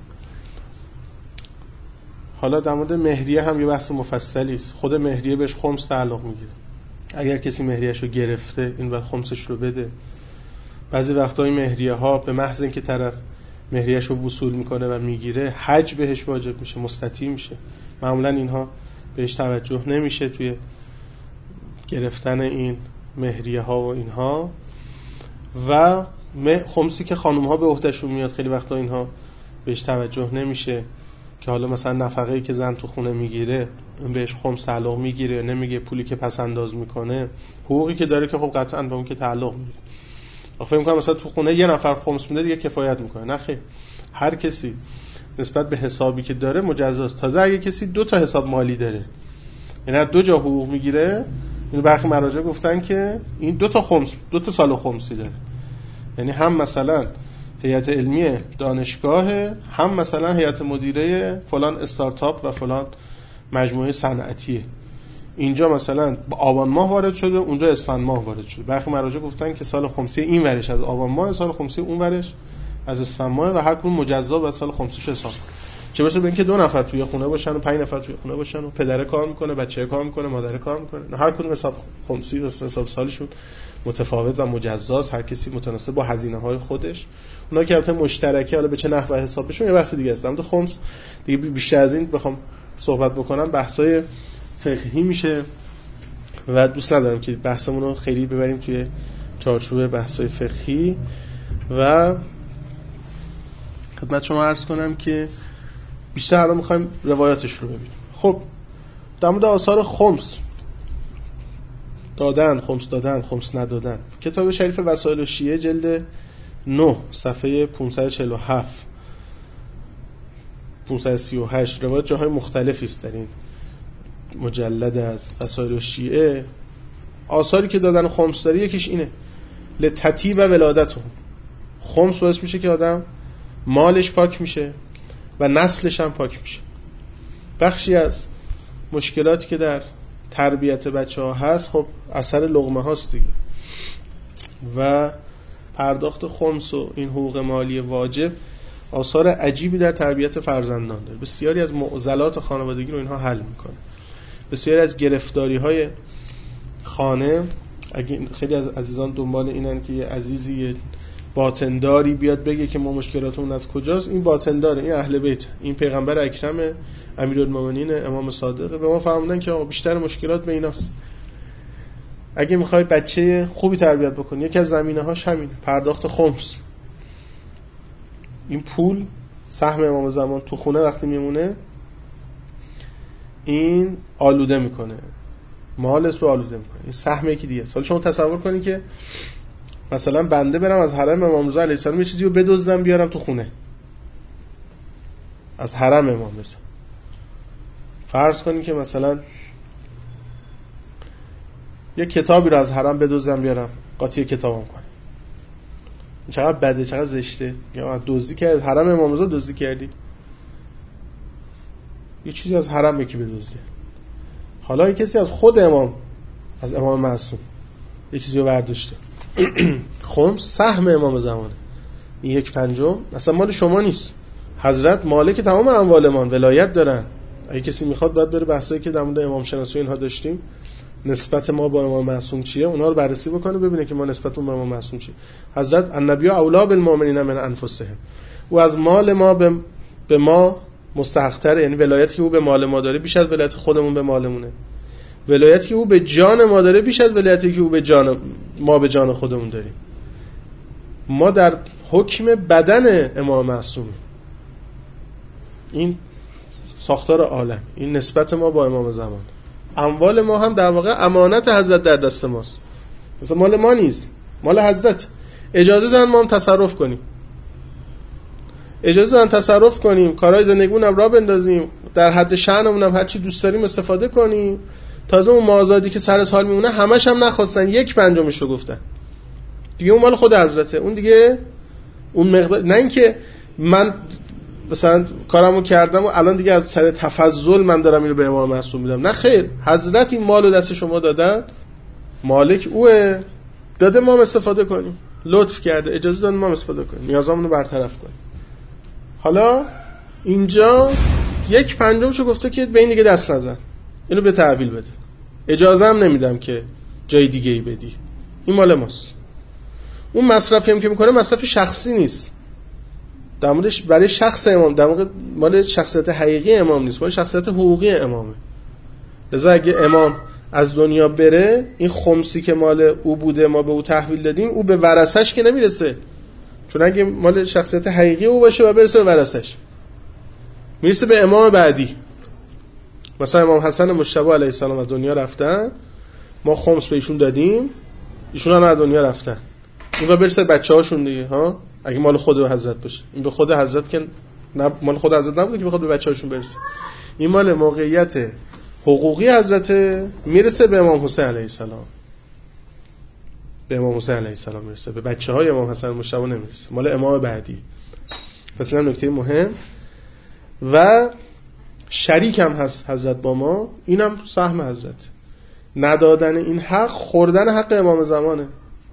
حالا در مورد مهریه هم یه بحث مفصلی است. خود مهریه بهش خمس تعلق میگیره. اگر کسی مهریه‌شو گرفته این وقت خمسش رو بده. بعضی وقتا این مهریه ها به محض اینکه طرف مهریه‌شو وصول میکنه و میگیره حج بهش واجب میشه، مستطیع میشه. معمولا اینها بهش توجه نمیشه توی گرفتن این مهریه ها و اینها. و خمسی که خانم ها به عهدهشون میاد خیلی وقتا اینها بهش توجه نمیشه. که حالا مثلا نفقه‌ای که زن تو خونه میگیره بهش خمس تعلق میگیره، نمیگه پولی که پس انداز میکنه، حقوقی که داره که خب قطعاً به اون که تعلق میگیره. فکر می‌کنم مثلا تو خونه یه نفر خمس میده دیگه کفایت میکنه. نه خیر، هر کسی نسبت به حسابی که داره مجزاست. تازه اگه کسی 2 تا حساب مالی داره، یعنی 2 جا حقوق میگیره، اینو برخی مراجع گفتن که این 2 تا خمس، 2 تا سال خمسی داره. یعنی هم مثلا هیئت علمی دانشگاه، هم مثلا هیئت مدیره فلان استارتاپ و فلان مجموعه صنعتیه. اینجا مثلا آبان ماه وارد شده، اونجا اسفند ماه وارد شده. برخی مراجع گفتن که سال خمسی این ورش از آبان ماه، سال خمسی اون ورش از اسفند ماه و هر کدوم مجزا به سال خمسیش حساب. چه برسه به اینکه 2 نفر توی خونه باشن و 5 نفر توی خونه باشن و پدر کار میکنه، بچه کار میکنه، مادر کار میکنه، هر کدوم حساب خمسی و حساب سالشون متفاوت و مجزاست، هر کسی متناسب با هزینه‌های خودش. اونا که البته مشترکه، حالا به چه نحوی حساب بشون یه بحث دیگه است. اما خمس دیگه بیشتر از این بخوام صحبت بکنم بحثای فقهی میشه و دوست ندارم که بحثمون رو خیلی ببریم توی چارچوب بحثای فقهی. و خدمت شما عرض کنم که بیشتر الان می‌خوایم روایاتش رو ببینیم. خب در مورد آثار خمس دادن، خمس دادن، خمس ندادن، کتاب شریف وسائل الشیعه جلد 9 صفحه 547 538 روایت جاهای مختلفی است در این مجلد از وسائل الشیعه. آثاری که دادن خمس داره یکیش اینه: لتطیب ولادتهم. خمس باعث میشه که آدم مالش پاک میشه و نسلش هم پاک میشه. بخشی از مشکلاتی که در تربیت بچه‌ها هست خب اثر لقمه هاست دیگه، و پرداخت خمس و این حقوق مالی واجب آثار عجیبی در تربیت فرزندان داره. بسیاری از معضلات خانوادگی رو اینها حل میکنه. بسیاری از گرفتاری‌های خانه، اگه خیلی از عزیزان دنبال اینن که یه عزیزی، یه باطنداری بیاد بگه که ما مشکلاتمون از کجاست، این باطنداره، این اهل بیت، این پیغمبر اکرم امیرالمومنین امام صادق به ما فهموندن که بیشتر مشکلات به ایناست. اگه میخوای بچه خوبی تربیت بکنی یکی از زمینه‌هاش همین پرداخت خمس. این پول سهم امام زمان تو خونه وقتی میمونه این آلوده میکنه، مالش رو آلوده میکنه، این سهم یکی دیگه. حالا شما تصور کنی که مثلا بنده برم از حرم امام رضا علیه السلام یه چیزی رو بدزدم بیارم تو خونه، از حرم امام رضا. فرض کنی که مثلا یه کتابی رو از حرم بدزدم بیارم قاطی کتابم کنم، چقدر بده، چقدر زشته. یا دزدی کردی، حرم امام رضا دزدی کردی، یه چیزی از حرم یکی بدزده. حالا یه کسی از خود امام، از امام معصوم یه چیزی رو برداشته، خمس سهم امام زمانه، این 1/5 اصلا مال شما نیست. حضرت مالک تمام اموال ما، ولایت دارن. اگه کسی میخواد باید بره بحثایی که در مورد امام شناسی اینها داشتیم، نسبت ما با امام معصوم چیه، اونا رو بررسی بکنه ببینه که ما نسبتمون با امام معصوم چیه. حضرت النبی اولی بالمؤمنین من انفسهم، او از مال ما به ما مستحق‌تره، یعنی ولایتی که او به مال ما داره بیش از ولایت خودمون به مالمونه. ولایتی که او به جان ما داره بیش از ولایتی که او به جان ما به جان خودمون داریم. ما در حکم بدن امام معصومیم. این ساختار عالم، این نسبت ما با امام زمان. اموال ما هم در واقع امانت حضرت در دست ماست، مثلا مال ما نیست، مال حضرت. اجازه دادن ما هم تصرف کنیم، اجازه دادن تصرف کنیم، کارهای زندگیمون هم راه بندازیم، در حد شأنمون هم هر چی دوست داریم استفاده کنیم. تازه اون مازادی که سر سال میمونه همش هم نخواستن، 1/5 رو گفتن دیگه، اون مال خود حضرته. اون دیگه اون مقدار، نه اینکه من مثلا کارمو کردم و الان دیگه از سر تفضل من دارم اینو به امام معصوم میدم. نه خیر، حضرت این مالو دست شما دادن، مالک اوه، داده ما هم استفاده کنیم، لطف کرده، اجازه دادن ما هم استفاده کنیم، نیازامونو برطرف کنیم. حالا اینجا 1/5 رو گفته که به این دیگه دست نزن، اینو به تحویل بده، اجازه هم نمیدم که جای دیگه ای بدی، این مال ماست. اون مصرفی هم که میکنه مصرف شخصی نیست، در موردش برای شخص امام، در واقع مال شخصیت حقیقی امام نیست، مال شخصیت حقوقی امامه. لذا اگه امام از دنیا بره، این خمسی که مال او بوده ما به او تحویل دادیم، او به ورثش که نمیرسه، چون اگه مال شخصیت حقیقی او باشه و برسه به ورثش، میرسه به امام بعدی. مثلا امام حسن مجتبی علیه السلام از دنیا رفتن، ما خمس به ایشون دادیم، ایشون هم از دنیا رفتن. این با برسه بچه‌هاشون دیگه ها، اگه مال خود حضرت باشه. این به خود حضرت که نه، مال خود حضرت نبوده که بخواد به بچه‌هاشون برسه. این مال موقعیت حقوقی حضرت، میرسه به امام حسین علیه السلام. به امام حسین علیه السلام میرسه، به بچه‌های امام حسن مجتبی نمیرسه، مال امام بعدی. پس این نکته مهم. و شریک هم هست حضرت با ما، اینم سهم حضرت. ندادن این حق خوردن حق امام زمانه.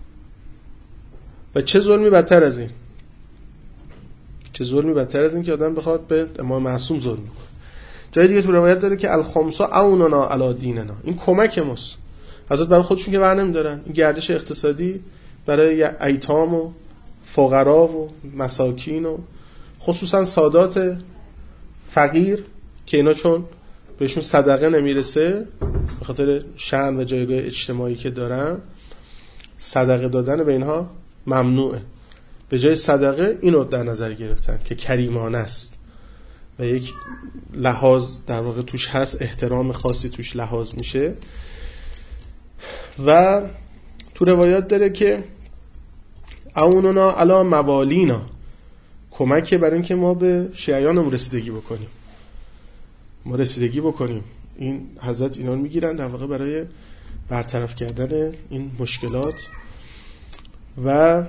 و چه ظلمی بدتر از این؟ چه ظلمی بدتر از این که آدم بخواد به امام معصوم ظلم کنه. جای دیگه تو روایت داره که الخمسا اوننا علی دیننا، این کمک ماست. حضرت برای خودشون که بر نمیدارن، این گردش اقتصادی برای ایتام و فقرا و مساکین و خصوصا سادات فقیر که اینا چون بهشون صدقه نمیرسه به خاطر شأن و جایگاه اجتماعی که دارن، صدقه دادن به اینها ممنوعه. به جای صدقه اینو در نظر گرفتن که کریمانه است و یک لحاظ در واقع توش هست، احترام خاصی توش لحاظ میشه. و تو روایات داره که اونونا علی موالینا، کمک برای اینکه ما به شیعیانمون رسیدگی بکنیم، ما رسیدگی بکنیم. این حضرت اینا رو میگیرن در واقع برای برطرف کردن این مشکلات. و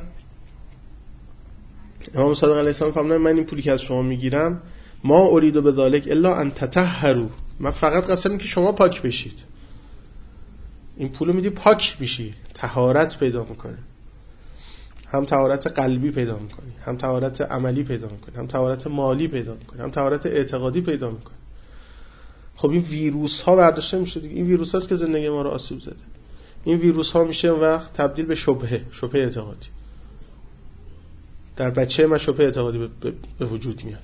امام صادق علیه السلام فرمودن من این پولی که از شما میگیرم ما اریدو بذالک الا ان تطهروا، من فقط قصدم که شما پاک بشید. این پولو میدی پاک بشی، طهارت پیدا میکنه، هم طهارت قلبی پیدا میکنی، هم طهارت عملی پیدا میکنی، هم طهارت مالی پیدا میکنی، هم طهارت اعتقادی پیدا میکنی. خب این ویروس ها برداشته میشه دیگه. این ویروس هاست که زندگی ما رو آسیب زده. این ویروس ها میشه اون وقت تبدیل به شبهه اعتقادی. در بچه من شبهه اعتقادی به وجود میاد.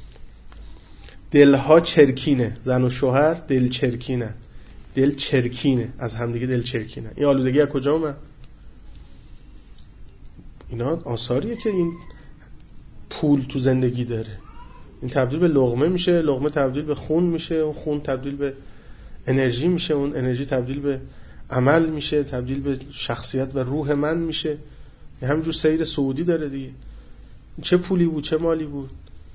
دلها چرکینه، زن و شوهر دل چرکینه، دل چرکینه از همدیگه، دل چرکینه. این آلودگی از کجا اومد؟ اینا آثاریه که این پول تو زندگی داره. این تبدیل به لقمه میشه، لقمه تبدیل به خون میشه، اون خون تبدیل به انرژی میشه، اون انرژی تبدیل به عمل میشه، تبدیل به شخصیت و روح من میشه. همینجور سیر سعودی داره دیگه. چه پولی بود، چه مالی بود،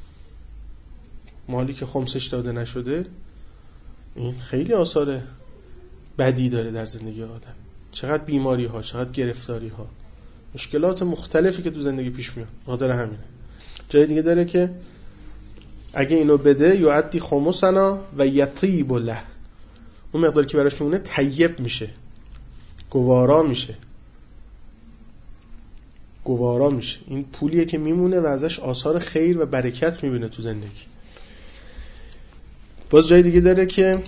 مالی که خمسش داده نشده. این خیلی آثار بدی داره در زندگی آدم. چقدر بیماری ها، چقدر گرفتاری ها، مشکلات مختلفی که تو زندگی پیش میاد. قادر همینه. جای دیگه داره که اگه اینو بده یعدی خمسنا و یطیب له، اون مقداری که براش میمونه طیب میشه، گوارا میشه. این پولیه که میمونه و ازش آثار خیر و برکت میبینه تو زندگی. باز جای دیگه داره که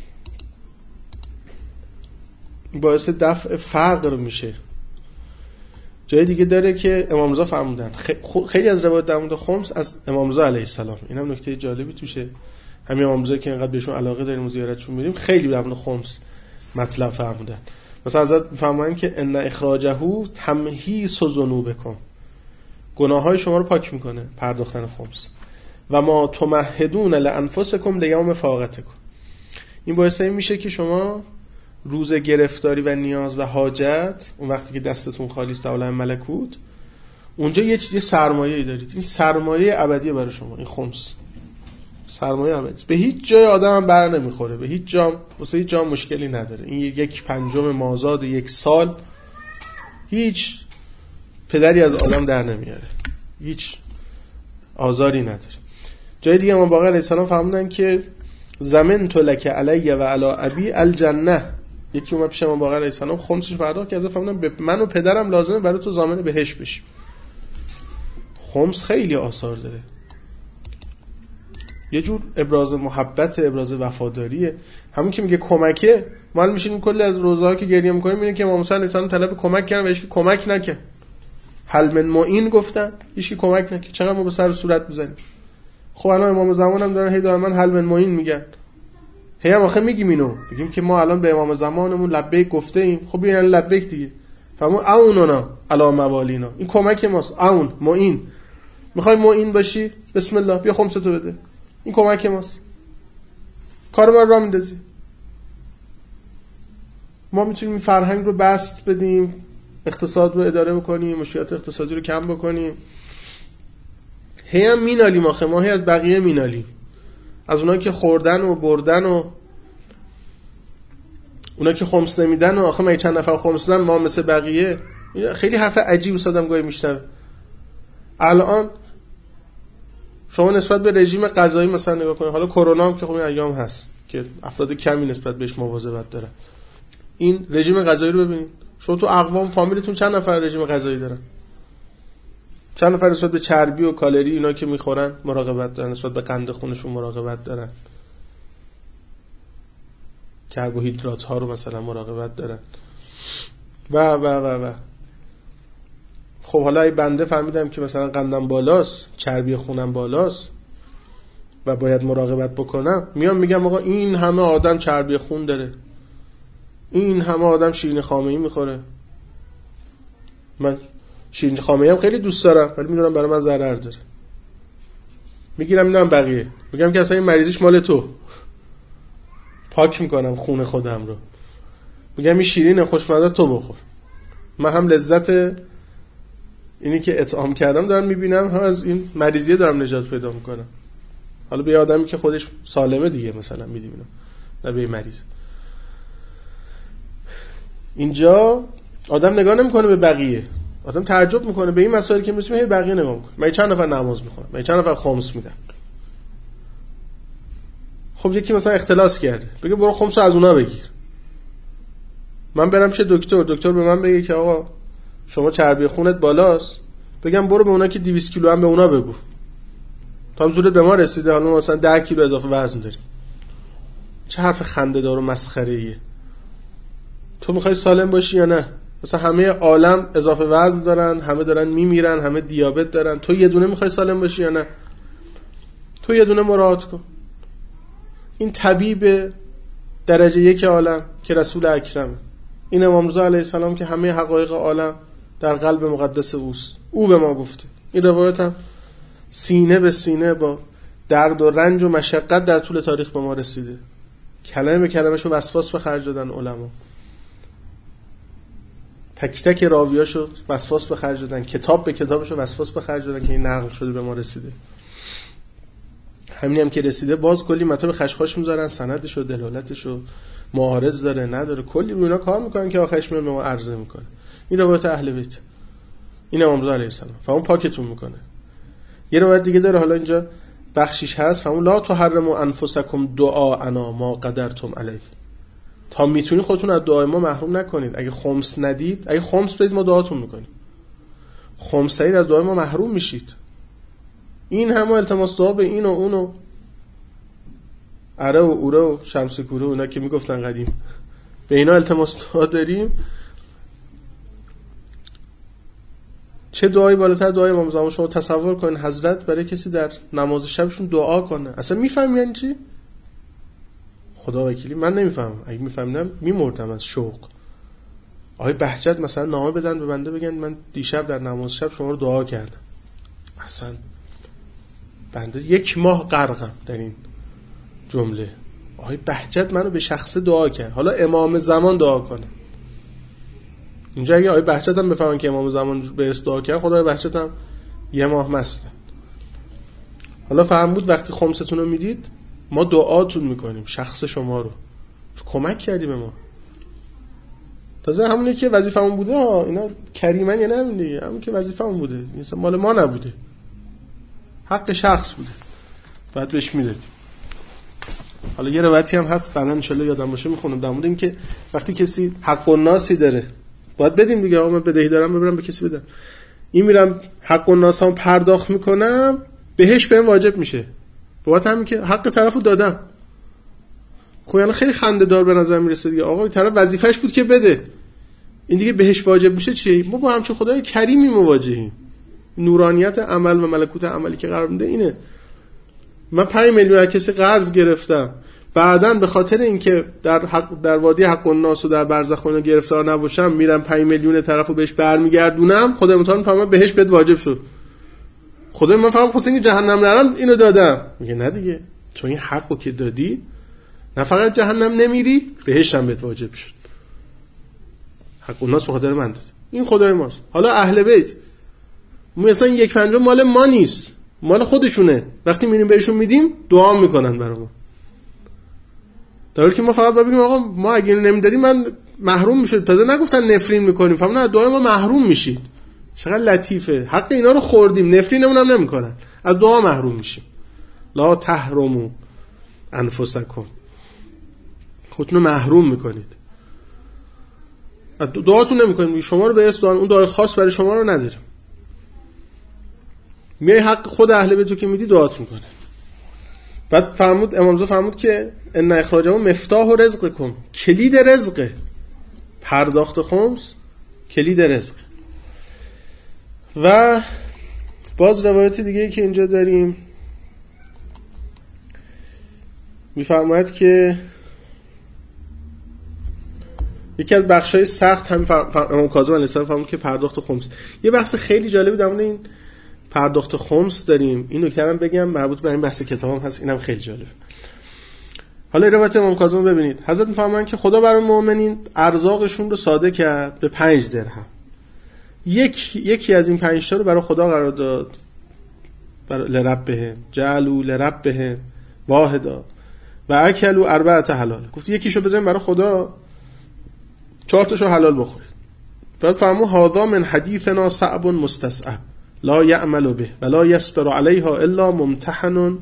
باعث دفع فقر میشه. جای دیگه داره که امام رضا فرمودن، خیلی از روایات در مورد خمس از امام رضا علیه السلام، اینم نکته جالبی توشه. همین امام رضا که اینقدر بهشون علاقه داریم و زیارتشون میریم، خیلی در مورد خمس مطلب فرمودن. مثلا حضرت فرمودن که ان اخراجه تمحیص ذنوبکم، گناههای شما رو پاک میکنه پرداختن خمس. و ما تمهدون لانفسکم لیوم فاقتکم، این باعث این میشه که شما روز گرفتاری و نیاز و حاجت، اون وقتی که دستتون خالی است عالم ملکوت، اونجا یه سرمایه‌ای دارید. این سرمایه ابدیه برای شما. این خمس سرمایه ابدی، به هیچ جای آدم هم بر نمیخوره، به هیچ جا، واسه هیچ جا مشکلی نداره. این 1/5 مازاد 1 سال هیچ پدری از آدم در نمیاره، هیچ آزاری نداره. جای دیگه امام باقر علیه السلام فرمودن که زمن تو لک علی و علی ابی الجنه، یکی اومد پیش امام باقر علیه السلام خمسش پرداخت که از فرمودن به من و پدرم لازمه برای تو ضامن بهشت بشیم. خمس خیلی آثار داره، یه جور ابراز محبت، ابراز وفاداریه. همون که میگه کمکه، ما میشینیم کلی از روزها که گریه میکنیم میبینیم که امام حسین علیه السلام طلب کمک کردن و هیچ کی کمک نکرد. هل من معین گفتن، هیچ کی کمک نکرد. چقدر ما به سر و صورت میزنیم. خب الان امام زمان هم دارن هی دائما هل من معین میگن، هی هم آخه میگیم اینو، بگیم که ما الان به امام زمانمون لبیک گفته ایم. خب این لبیک دیگه. فهمون اونونا علی موالینا، این کمک ماست. اون معین، میخوای معین باشی بسم الله بیا خمستو بده. این کمک ماست، کار ما را میندازی. ما میتونیم این فرهنگ رو بست بدیم، اقتصاد رو اداره بکنیم، مشکلات اقتصادی رو کم بکنیم. هی هم مینالیم آخه، ما هی از بقیه مینالیم، از اونایی که خوردن و بردن و اونایی که خمس نمیدن و آخه ما چند نفر خمس دادن ما مثل بقیه. خیلی حرف عجیبی صدام گاهی میشنوه. الان شما نسبت به رژیم غذایی مثلا نگاه کنید، حالا کرونا هم که خب این ایام هست که افراد کمی نسبت بهش مواظبت دارن، این رژیم غذایی رو ببینید. شما تو اقوام فامیلتون چند نفر رژیم غذایی دارن؟ چند نفر نسبت به چربی و کالری اینا که میخورن مراقبت دارن؟ نسبت به قند خونشون مراقبت دارن؟ کربوهیدرات ها رو مثلا مراقبت دارن و خب حالا ای بنده فهمیدم که مثلا قندم بالاست، چربی خونم بالاست و باید مراقبت بکنم، میام میگم آقا این همه آدم چربی خون داره، این همه آدم شیرین خامه‌ای میخوره. من شیرین خامه‌ای هم خیلی دوست دارم ولی میدونم برای من ضرر داره. میگیرم میدم بقیه، میگم که اصلا این مریضیش مال تو، پاک میکنم خون خودم رو، میگم این شیرین خوشمزه تو بخور. من هم لذت اینی که اطعام کردم دارم میبینم، هم از این مریضیه دارم نجات پیدا میکنم. حالا به آدمی که خودش سالمه دیگه مثلا میدیم اینا، نه به مریض. اینجا آدم نگاه نمیکنه به بقیه، آدم تعجب میکنه به این مسائلی که میسیم هی بقیه نگاه میکنه. من چند نفر نماز میخونم، من چند نفر خمس میدم. خب یکی مثلا اختلاس کرده بگه برو خمسو از اونا بگیر. من برم چه دکتر به من بگه که آقا شما چربی خونت بالاست، بگم برو به اونا که 200 کیلو هم به اونا بگو، تا هم زورت به ما رسیده حالا مثلا 10 کیلو اضافه وزن داری. چه حرف خنده‌دار و مسخره‌ایه. تو میخوای سالم باشی یا نه؟ مثلا همه عالم اضافه وزن دارن، همه دارن میمیرن، همه دیابت دارن، تو یه دونه میخوای سالم باشی یا نه؟ تو یه دونه مراعات کن. این طبیب درجه 1 عالم که رسول اکرمه، این امام رضا علیه السلام که همه حقایق عالم در قلب مقدس اوست، او به ما گفته. این روایت هم سینه به سینه با درد و رنج و مشقت در طول تاریخ به ما رسیده. کلمه به کلمه‌شو وسواس به خرج دادن علما، تک تک راویاشو وسواس به خرج دادن، کتاب به کتابشو وسواس به خرج دادن که این نقل شده به ما رسیده. همین هم که رسیده باز کلی مطلب خشخاش میذارن، سندشو، دلالتشو، معارض داره نداره، کلی رو اینا کار میکنن که آخرش میاد به ما عرضه میکنه. این روایت اهل بیت، این امام رضا علیه السلام، فهمون پاکتون میکنه. یه روایت دیگه داره، حالا اینجا بخشیش هست، فهمون لا تحرموا انفسکم دعاءنا ما قدرتم علیه، تا میتونی خودتون از دعای ما محروم نکنید. اگه خمس ندید، اگه خمس بدید ما دعاتون میکنیم، خمس ندید از دعای ما محروم میشید. این همه التماس دعا به این و اون و اره و اوره و شمس کوره اونا که میگفتن قدیم، به اینا التماس دعا داریم. چه دعایی بالاتر دعای امام زمان؟ شما تصور کنید حضرت برای کسی در نماز شبشون دعا کنه. اصلا میفهمی یعنی چی؟ خدا وکیلی من نمیفهمم. اگه میفهمیدم میمردم از شوق. آقای بهجت مثلا نامه بدن به بنده بگن من دیشب در نماز شب شما رو دعا کردم. اصلا بنده 1 ماه غرقم در این جمله. آقای بهجت منو به شخص دعا کرد، حالا امام زمان دعا کنه. اینجا اگه آقای بهجت هم بفهمن که امام زمان به اس دعا کرد، خدای بهجت هم 1 ماه مسته. حالا فهم بود وقتی خمستون رو میدید ما دعاتون میکنیم، شخص شما رو کمک کردی به ما. تازه همونی که وظیفه‌مون بوده ها، اینا کریمن یا نه همین دیگه، همون که وظیفه‌مون بوده، مثلا مال ما نبوده، حق شخص بوده، بعد بهش میدادیم. حالا یه روایتی هم هست بعداً ان شاءالله یادم باشه میخونم در مورد این که وقتی کسی حق الناسی داره باید بدین دیگه. آقا من بدهی دارم ببرم به کسی بدم، این میرم حق الناسام پرداخت میکنم بهش بهم واجب میشه، بابت همین که حق طرفو دادم. خب یعنی خیلی خنده دار به نظر میرسه دیگه. آقا این طرف وظیفه‌اش بود که بده، این دیگه بهش واجب میشه چی؟ ما با همچون خدای کریمی مواجهیم. نورانیت عمل و ملکوت عملی که قرار میده اینه. من 5 میلیون از کسی قرض گرفتم، بعداً به خاطر اینکه در وادی حق الناس و در برزخ اون گرفتار نباشم میرم 5 میلیون طرفو بهش برمیگردونم، خدا متعال میفهمه بهش بد واجب شد. خدا من فهم خود اینکه جهنم نرم اینو دادم. میگه نه دیگه، تو این حقو که دادی نه فقط جهنم نمیری، بهشت هم بهت واجب شد. حق الناس به خاطر من داد، این خدای ماست. حالا اهل بیت مثلا 1/5 مال ما نیست، مال خودشونه. وقتی میریم بهشون میدیم دعا میکنن برای ما، در حالی که ما فقط باید بگیم آقا ما اگه نمیدادیم من محروم میشد. تازه نگفتن نفرین میکنیم، فهمون نه دعای ما محروم میشید. چقدر لطیفه، حق اینا رو خوردیم نفرینمون هم نمیکنن، از دعا محروم میشیم. لا تحرموا انفسکم، خودتون رو محروم میکنید، از دعاتون نمیکنید. شما رو به اسم اون دعای خاص برای شما رو نداریم. میای حق خود اهل بیت رو که میدی دعات میکنه. بعد فرمود امام رضا فرمود که ان اخراجهم مفتاح رزقکم، کلید رزقه. پرداخت خمس کلید رزق. و باز روایت دیگه که اینجا داریم میفرماید که یکی از بخشای سخت هم امام کاظم علیه السلام فرمود که پرداخت خمس. یه بحث خیلی جالبی در مورد این پرداخت خمس داریم، این نکته رو بگم، مربوط به این بحث کتابم هست، اینم خیلی جالب. حالا روایت امام کاظم ببینید، حضرت میفرمایند که خدا برای مؤمنین ارزاقشون رو ساده کرد به 5 درهم. یکی از این 5 تا رو برای خدا قرار داد، برای لربهم جعلوا لربهم واحدا و اکلوا 4 حلال. گفت یکیشو بزنید برای خدا، 4 تاشو حلال بخورید. بعد فرمود هذا من حدیثنا صعب مستصعب لا يعمل به ولا يصبر عليها الا ممتحن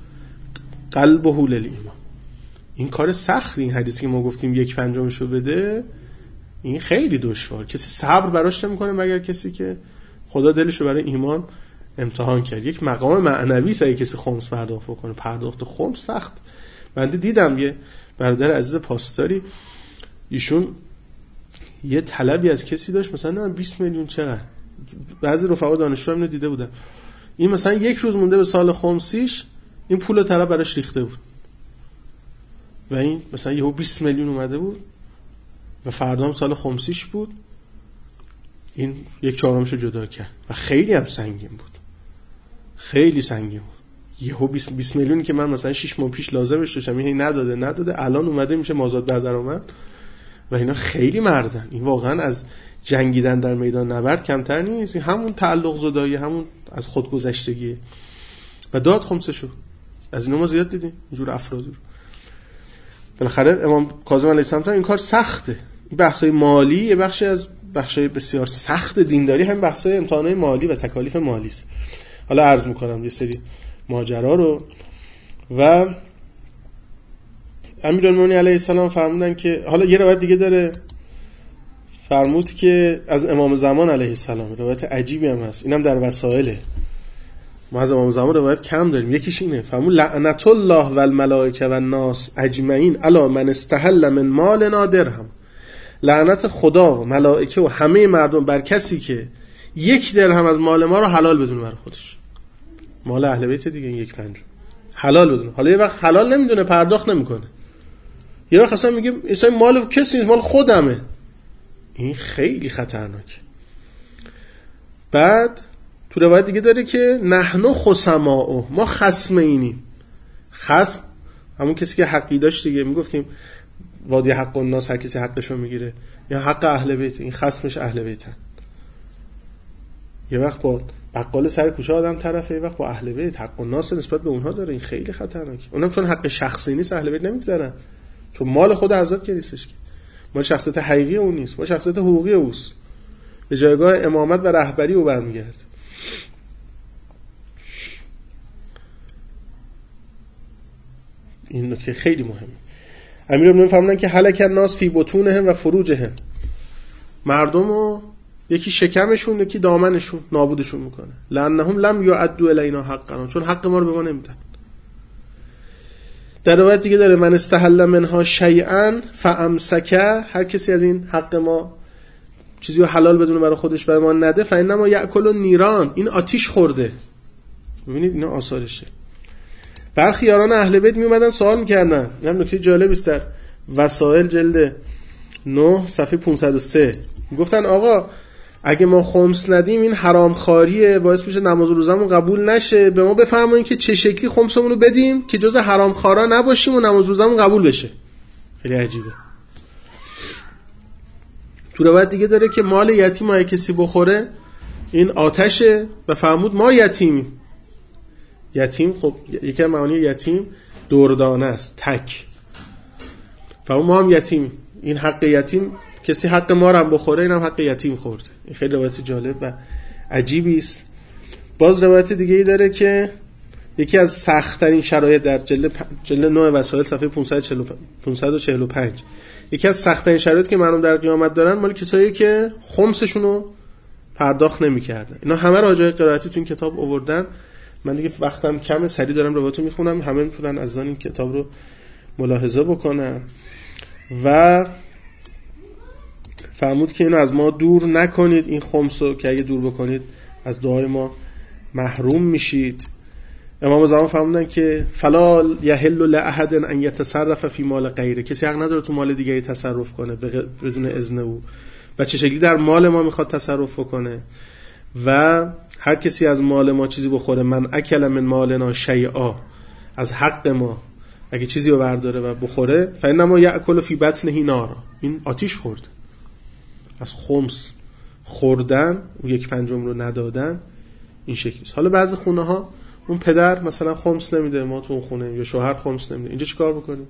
قلبه للایمان. این کار سخت، این حدیثی که ما گفتیم 1/5 بده، این خیلی دشوار، کسی صبر براش نمیکنه مگر کسی که خدا دلشو برای ایمان امتحان کرد. یک مقام معنوی است اگه کسی خمس پرداخت کنه. پرداخت خمس سخت. بنده دیدم یه برادر عزیز پاسداری، ایشون یه طلبی از کسی داشت، مثلا 20 میلیون چقدر، بعضی رفقا دانشجو هم دیده بودم، این مثلا 1 روز مونده به سال خمسیش این پول طلب براش ریخته بود و این مثلا یهو 20 میلیون اومده بود و فردا هم سال خمسیش بود، این 1/4 جدا کرد و خیلی هم سنگین بود، خیلی سنگین بود. یهو 20 میلیونی که من مثلا 6 ماه پیش لازمش داشتم این نداده الان اومده میشه مازاد بر درآمد. و اینا خیلی مردن، این واقعا از جنگیدن در میدان نبرد کمتر نیست، این همون تعلق زدایی، همون از خودگذشتگیه. و داد خمسشو. از اینا ما زیاد دیدیم اینجور افراد رو. بالاخره امام کاظم علیه السلام این کار سخته. این بحثای مالی یه بخشی از بخشای بسیار سخت دینداری هم بحثای امتحانات مالی و تکالیف مالی است. حالا عرض میکنم یه سری ماجرا رو. و امیرالمومنین علیه السلام فرمودن که حالا یه روایت دیگه داره، فرمود که از امام زمان علیه السلام، روایت عجیبی هم هست، اینم در وسائله، ما از امام زمان روایت کم داریم. یکیش اینه، فرمود لعنت الله و الملائکه و الناس اجمعین علی من استحل من مالنا درهم. لعنت خدا و ملائکه و همه مردم بر کسی که 1 درهم از مال ما رو حلال بدونه برای خودش. مال اهل بیت دیگه، این 1/5 حلال بدونه. حالا یه وقت حلال نمیدونه، پرداخت نمیکنه، یه وقت اصلا میگه اصلا مال کسی نیست، مال خودمه. این خیلی خطرناکه. بعد تو روایت دیگه داره که نحن خصماء، ما خصم اینیم. خصم همون کسی که حقی داشت دیگه، میگفتیم وادی حق الناس، هر کسی حقشو میگیره، یا حق اهل بیت، این خصمش اهل بیتن. یه وقت با بقال سر کوچه آدم طرفه، یه وقت با اهل بیت، حق الناس نسبت به اونها داره. این خیلی خطرناکه. اونم چون حق شخصی نیست اهل بیت نمیگذرن، چون مال خود حضرت که نیستش، که مال شخصیت حقیقی اون نیست، مال شخصیت حقوقی اوست، به جایگاه امامت و رهبری او برمیگرده. این نکته خیلی مهمه. امیرالمومنین فرمودن که هلک الناس فی بطونهم و فروجهم، مردمو یکی شکمشون یکی دامنشون نابودشون میکنه. لانهم لم یعدوا الینا حقنا، چون حق ما رو به ما نمیدن. در روایت دیگه داره من استحل منها شیئا فامسکه، هر کسی از این حق ما چیزی رو حلال بدونه برای خودش و ما نده فانما یاکل النیران، این آتیش خورده. ببینید اینا آثارشه. برخی یاران اهل بیت می اومدن سوال میکردن، این هم نکته جالبی است، در وسائل جلد 9 صفحه 503 میگفتن آقا اگه ما خمس ندیم این حرام خواریه، باعث میشه نماز و روزمون قبول نشه. به ما بفرمایید که چه شکلی خمسمون رو بدیم که جز حرام خوارا نباشیم و نماز و روزمون قبول بشه. خیلی عجیبه. تو روایت دیگه داره که مال یتیم اگه کسی بخوره این آتشه و فرمود ما یتیمیم. یتیم خب یکی از معانی یتیم دردانه است، تک. فرمود ما هم یتیم، این حق یتیم، کسی حق ما رو هم بخوره اینم حق یتیم خورده. این خیلی روایت جالب و عجیبی است. باز روایت دیگه ای داره که یکی از سخت‌ترین شرایط در جلد 9 وسائل صفحه 545 یکی از سخت‌ترین شرایط که مردم در قیامت دارن مال کسایی که خمسشون رو پرداخت نمی‌کردن. اینا همه راجع قرائتی تو این کتاب آوردن. من دیگه وقتم کمه، سریع دارم روایتو میخونم، همه میتونن از این کتاب رو ملاحظه بکنن. و فرمود که اینو از ما دور نکنید، این خمسو که اگه دور بکنید از دعای ما محروم میشید. امام زمان فرمودن که فلا یحل لاحد ان یتصرف فی مال غیره، کسی حق نداره تو مال دیگری تصرف کنه بدون اذن او و چه شکلی در مال ما میخواد تصرف بکنه. و هر کسی از مال ما چیزی بخوره، من اکل من مالنا شیئا، از حق ما اگه چیزی رو برداره و بخوره، فانما یاکل فی بطنه نارا، این آتش خورد. از خمس خوردن و 1/5 رو ندادن این شکلیست. حالا بعضی خونه ها اون پدر مثلا خمس نمیده، ما تو اون خونه، یا شوهر خمس نمیده، اینجا چیکار بکنیم؟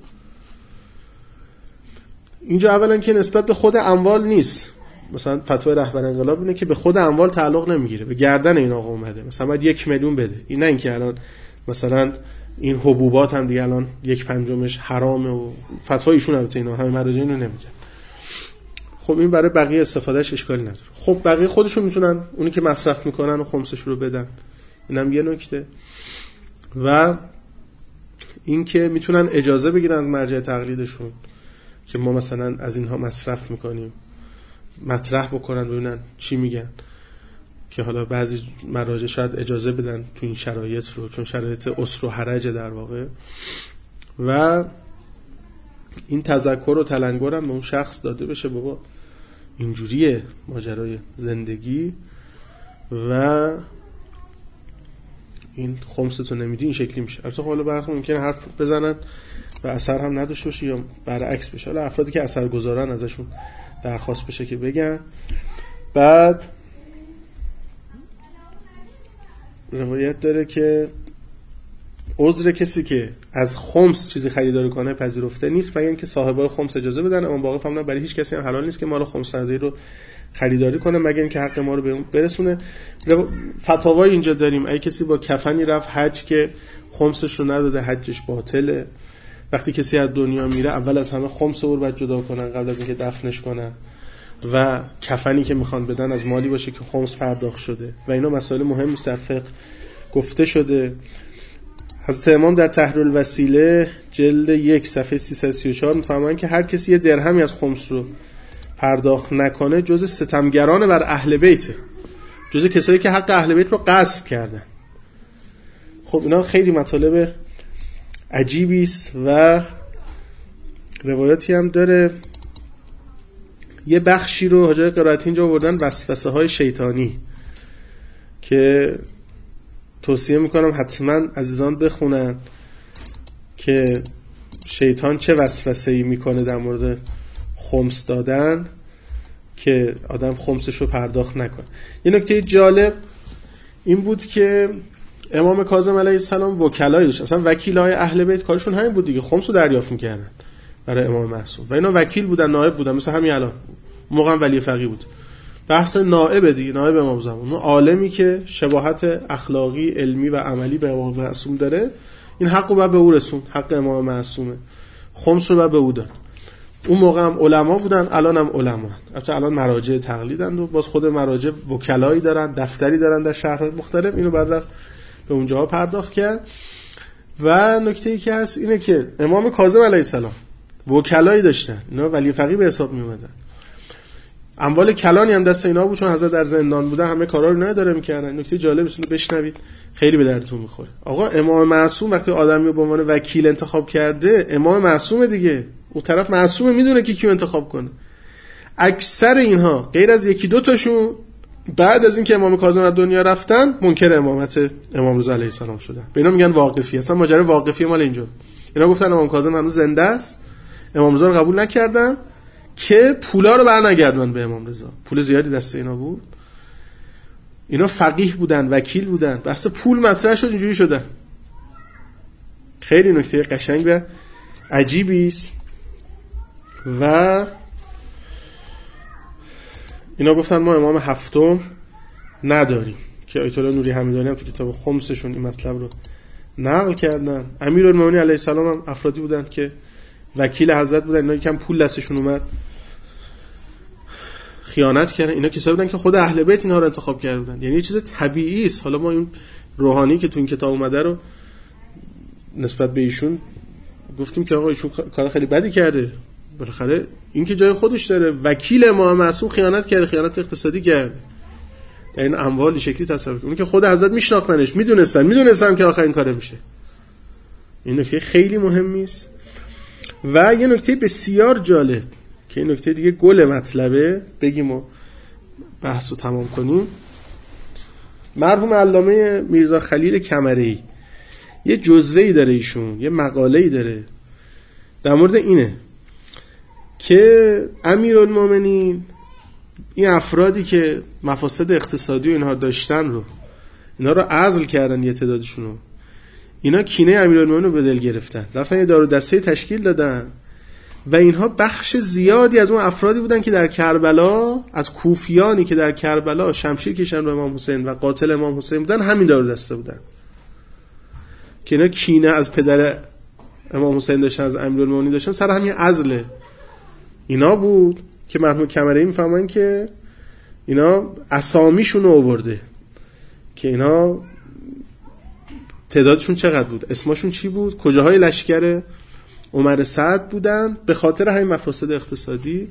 اینجا اولا که نسبت به خود اموال نیست. مثلا فتوای رهبر انقلاب اینه که به خود اموال تعلق نمیگیره، به گردن این آقا اومده مثلا باید 1 میلیون بده. این نه اینکه الان مثلا این حبوبات هم دیگه الان 1/5 حرامه و فتوای ایشون البته اینا همه مراجع اینو نمیگن. خب این برای بقیه استفادهش اشکالی نداره. خب بقیه خودشون میتونن اونی که مصرف میکنن و خمسش رو بدن. اینم یه نکته. و این که میتونن اجازه بگیرن از مرجع تقلیدشون که ما مثلا از اینها مصرف میکنیم، مطرح بکنن ببینن چی میگن، که حالا بعضی مراجع شاید اجازه بدن تو این شرایط رو، چون شرایط عسر و حرج در واقع. و این تذکر و تلنگر هم به اون شخص داده بشه بابا اینجوریه ماجرای زندگی و این خمستو نمیدی این شکلی میشه. البته حالا برخلاف ممکنه حرف بزنن و اثر هم نداشته باشه یا برعکس بشه. حالا افرادی که اثرگذارن ازشون درخواست بشه که بگن. بعد روایت داره که عذر کسی که از خمس چیزی خریداری کنه پذیرفته نیست، مگر اینکه صاحبای خمس اجازه بدن. اما باقی فهمیدن برای هیچ کسی هم حلال نیست که مال خمس نداری رو خریداری کنه مگر اینکه حق ما رو به اون برسونه. فتاوای اینجا داریم اگه کسی با کفنی رفت حج که خمسش رو نداده حجش باطله. وقتی کسی از دنیا میره اول از همه خمس رو باید جدا کنن قبل از اینکه دفنش کنن و کفنی که میخوان بدن از مالی باشه که خمس پرداخت شده و اینا مسائل مهمی است در فقه گفته شده. حضرت امام در تحریر الوسیله جلد 1 صفحه 334 میفرمایند که هر کسی یه درهمی از خمس رو پرداخت نکنه جز ستمگران بر اهل بیته، جز کسایی که حق اهل بیت رو غصب کردن. خب اینا خیلی مطالب عجیبی است. و روایتی هم داره یه بخشی رو حاجی قرائتی اینجا آوردن، وسوسه های شیطانی، که توصیه میکنم حتما عزیزان بخونن که شیطان چه وسوسه‌ای میکنه در مورد خمس دادن که آدم خمسش رو پرداخت نکنه. یه نکته جالب این بود که امام کاظم علیه السلام وکلایی داشت. اصلا وکیلای اهل بیت کارشون همین بود دیگه، خمس رو دریافت میکردن برای امام معصوم و اینا وکیل بودن، نائب بودن، مثل همین الان موقع ولی فقیه بود. بحث نائب دیگه، نائب امام زمان، اون عالمی که شباهت اخلاقی علمی و عملی به امام معصوم داره، این حق رو باید به او رسون، حق امام معصومه، خمس رو باید به او داد. اون موقع هم علما بودن، الان هم علما، البته الان مراجع تقلیدن و باز خود مراجع وکلایی دارن، دفتری دارن در شهرهای مختلف، اینو بعد رفت به اونجاها پرداخت کرد. و نکته ای که هست اینه که امام کاظم علیه السلام وکلایی داشتن، اینا ولی فقیه به حساب می اومدن. اموال کلانی هم دست اینا بود، چون حضرت در زندان بودن همه کارا رو نداره میکردن. نکته جالب است، بشنوید خیلی به دردتون میخوره. آقا امام معصوم وقتی آدمی رو به عنوان وکیل انتخاب کرده، امام معصومه دیگه، اون طرف معصومه، میدونه که کیو انتخاب کنه. اکثر اینها غیر از 1-2 تاشون بعد از اینکه امام کاظم از دنیا رفتن منکر امامت امام رضا علیه السلام شدن. به اینا میگن واقفی. اصلا ماجرا واقفی مال اینجا. اینا گفتن امام کاظم هنوز زنده است، امام رضا رو قبول نکردن که پولا رو برنگردونن به امام رضا. پول زیادی دست اینا بود، اینا فقیه بودن، وکیل بودن، بحث پول مطرح شد، اینجوری شدن. خیلی نکته قشنگ و عجیبی است. و اینا گفتن ما امام هفتم نداریم، که آیت الله نوری حمیدانی هم تو کتاب خمسشون این مطلب رو نقل کردن. امیرالمومنین علیه السلام هم افرادی بودن که وکیل حضرت بودن، اینا یکم پول دستشون اومد خیانت کردن. اینا کسایی بودن که خود اهل بیت اینها رو انتخاب کرده بودن، یعنی یه چیز طبیعی است. حالا ما این روحانی که تو این کتاب اومده رو نسبت به ایشون گفتیم که آقا ایشون کار خیلی بدی کرده، بالاخره این که جای خودش داره. وکیل امام معصوم خیانت کرده، خیانت اقتصادی کرده، در این اموال شکلی تصرف کرده. اون که خود حضرت میشناختنش، میدونستن که آخرین کاره میشه. این نکته خیلی مهمی است. و یه نکته بسیار جالب که این نکته دیگه گل مطلبه، بگیم و بحث رو تمام کنیم. مرحوم علامه میرزا خلیل کمره‌ای یه جزوه‌ای داره، ایشون یه مقاله‌ای داره در مورد اینه که امیرالمومنین این افرادی که مفاسد اقتصادی و اینها داشتن رو، اینا رو عزل کردن، یه تعدادشون رو، اینا کینه امیرالمومنین رو به دل گرفتن، رفتن یه دار و دسته تشکیل دادن و اینها بخش زیادی از اون افرادی بودن که در کربلا، از کوفیانی که در کربلا شمشیر کشیدن رو امام حسین و قاتل امام حسین بودن، همین دار و دسته بودن که اینا کینه از پدر امام حسین داشتن، از امیرالمومنین داشتن، سر همین عزل اینا بود که مرحوم کمره‌ای میفهمن که اینا اسامیشون رو آورده، که اینا تعدادشون چقدر بود، اسمشون چی بود، کجاهای لشکر عمر سعد بودن، به خاطر همین مفاسد اقتصادی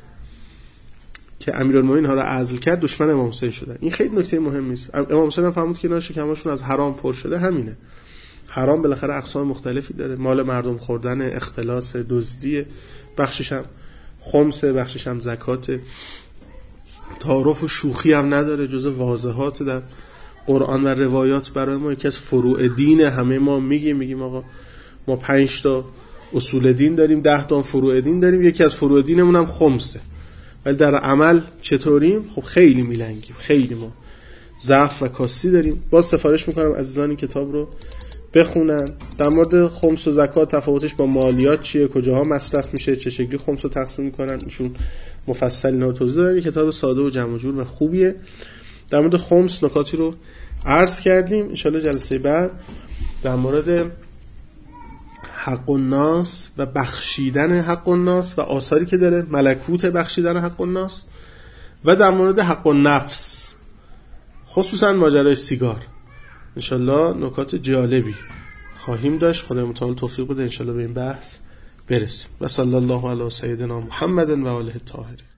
که امیرالمومنین ها رو عزل کرد دشمن امام حسین شدن. این خیلی نکته مهمی است. امام حسین هم فهمید که اینا شکمشون از حرام پر شده. همینه، حرام بالاخره اقسام مختلفی داره، مال مردم خوردن، اختلاس، دزدی، بخشش هم خمسه، بخشش هم زکات، تعارف و شوخی هم نداره، جزء واضحات در قرآن و روایات برای ما. یکی از فروع دین همه ما میگیم آقا ما 5 تا اصول دین داریم، 10 تا فروع دین داریم، یکی از فروع دینمون هم خمسه، ولی در عمل چطوریم؟ خب خیلی میلنگیم، خیلی ما ضعف و کاستی داریم. باز سفارش میکنم عزیزان کتاب رو بخونن در مورد خمس و زکات، تفاوتش با مالیات چیه، کجاها مصرف میشه، چه شکلی خمس رو تقسیم میکنن، ایشون مفصل اینا رو توضیح دادن. کتاب ساده و جمع و جور و خوبیه. در مورد خمس نکاتی رو عرض کردیم. ان شاءالله جلسه بعد در مورد حق الناس و بخشیدن حق الناس و آثاری که داره، ملکوت بخشیدن حق الناس، و در مورد حق النفس، خصوصا ماجرای سیگار، انشالله نکات جالبی خواهیم داشت. خدای متعال توفیق بده انشالله به این بحث برسیم. و صلی الله علی سیدنا محمد و آله الطاهرین.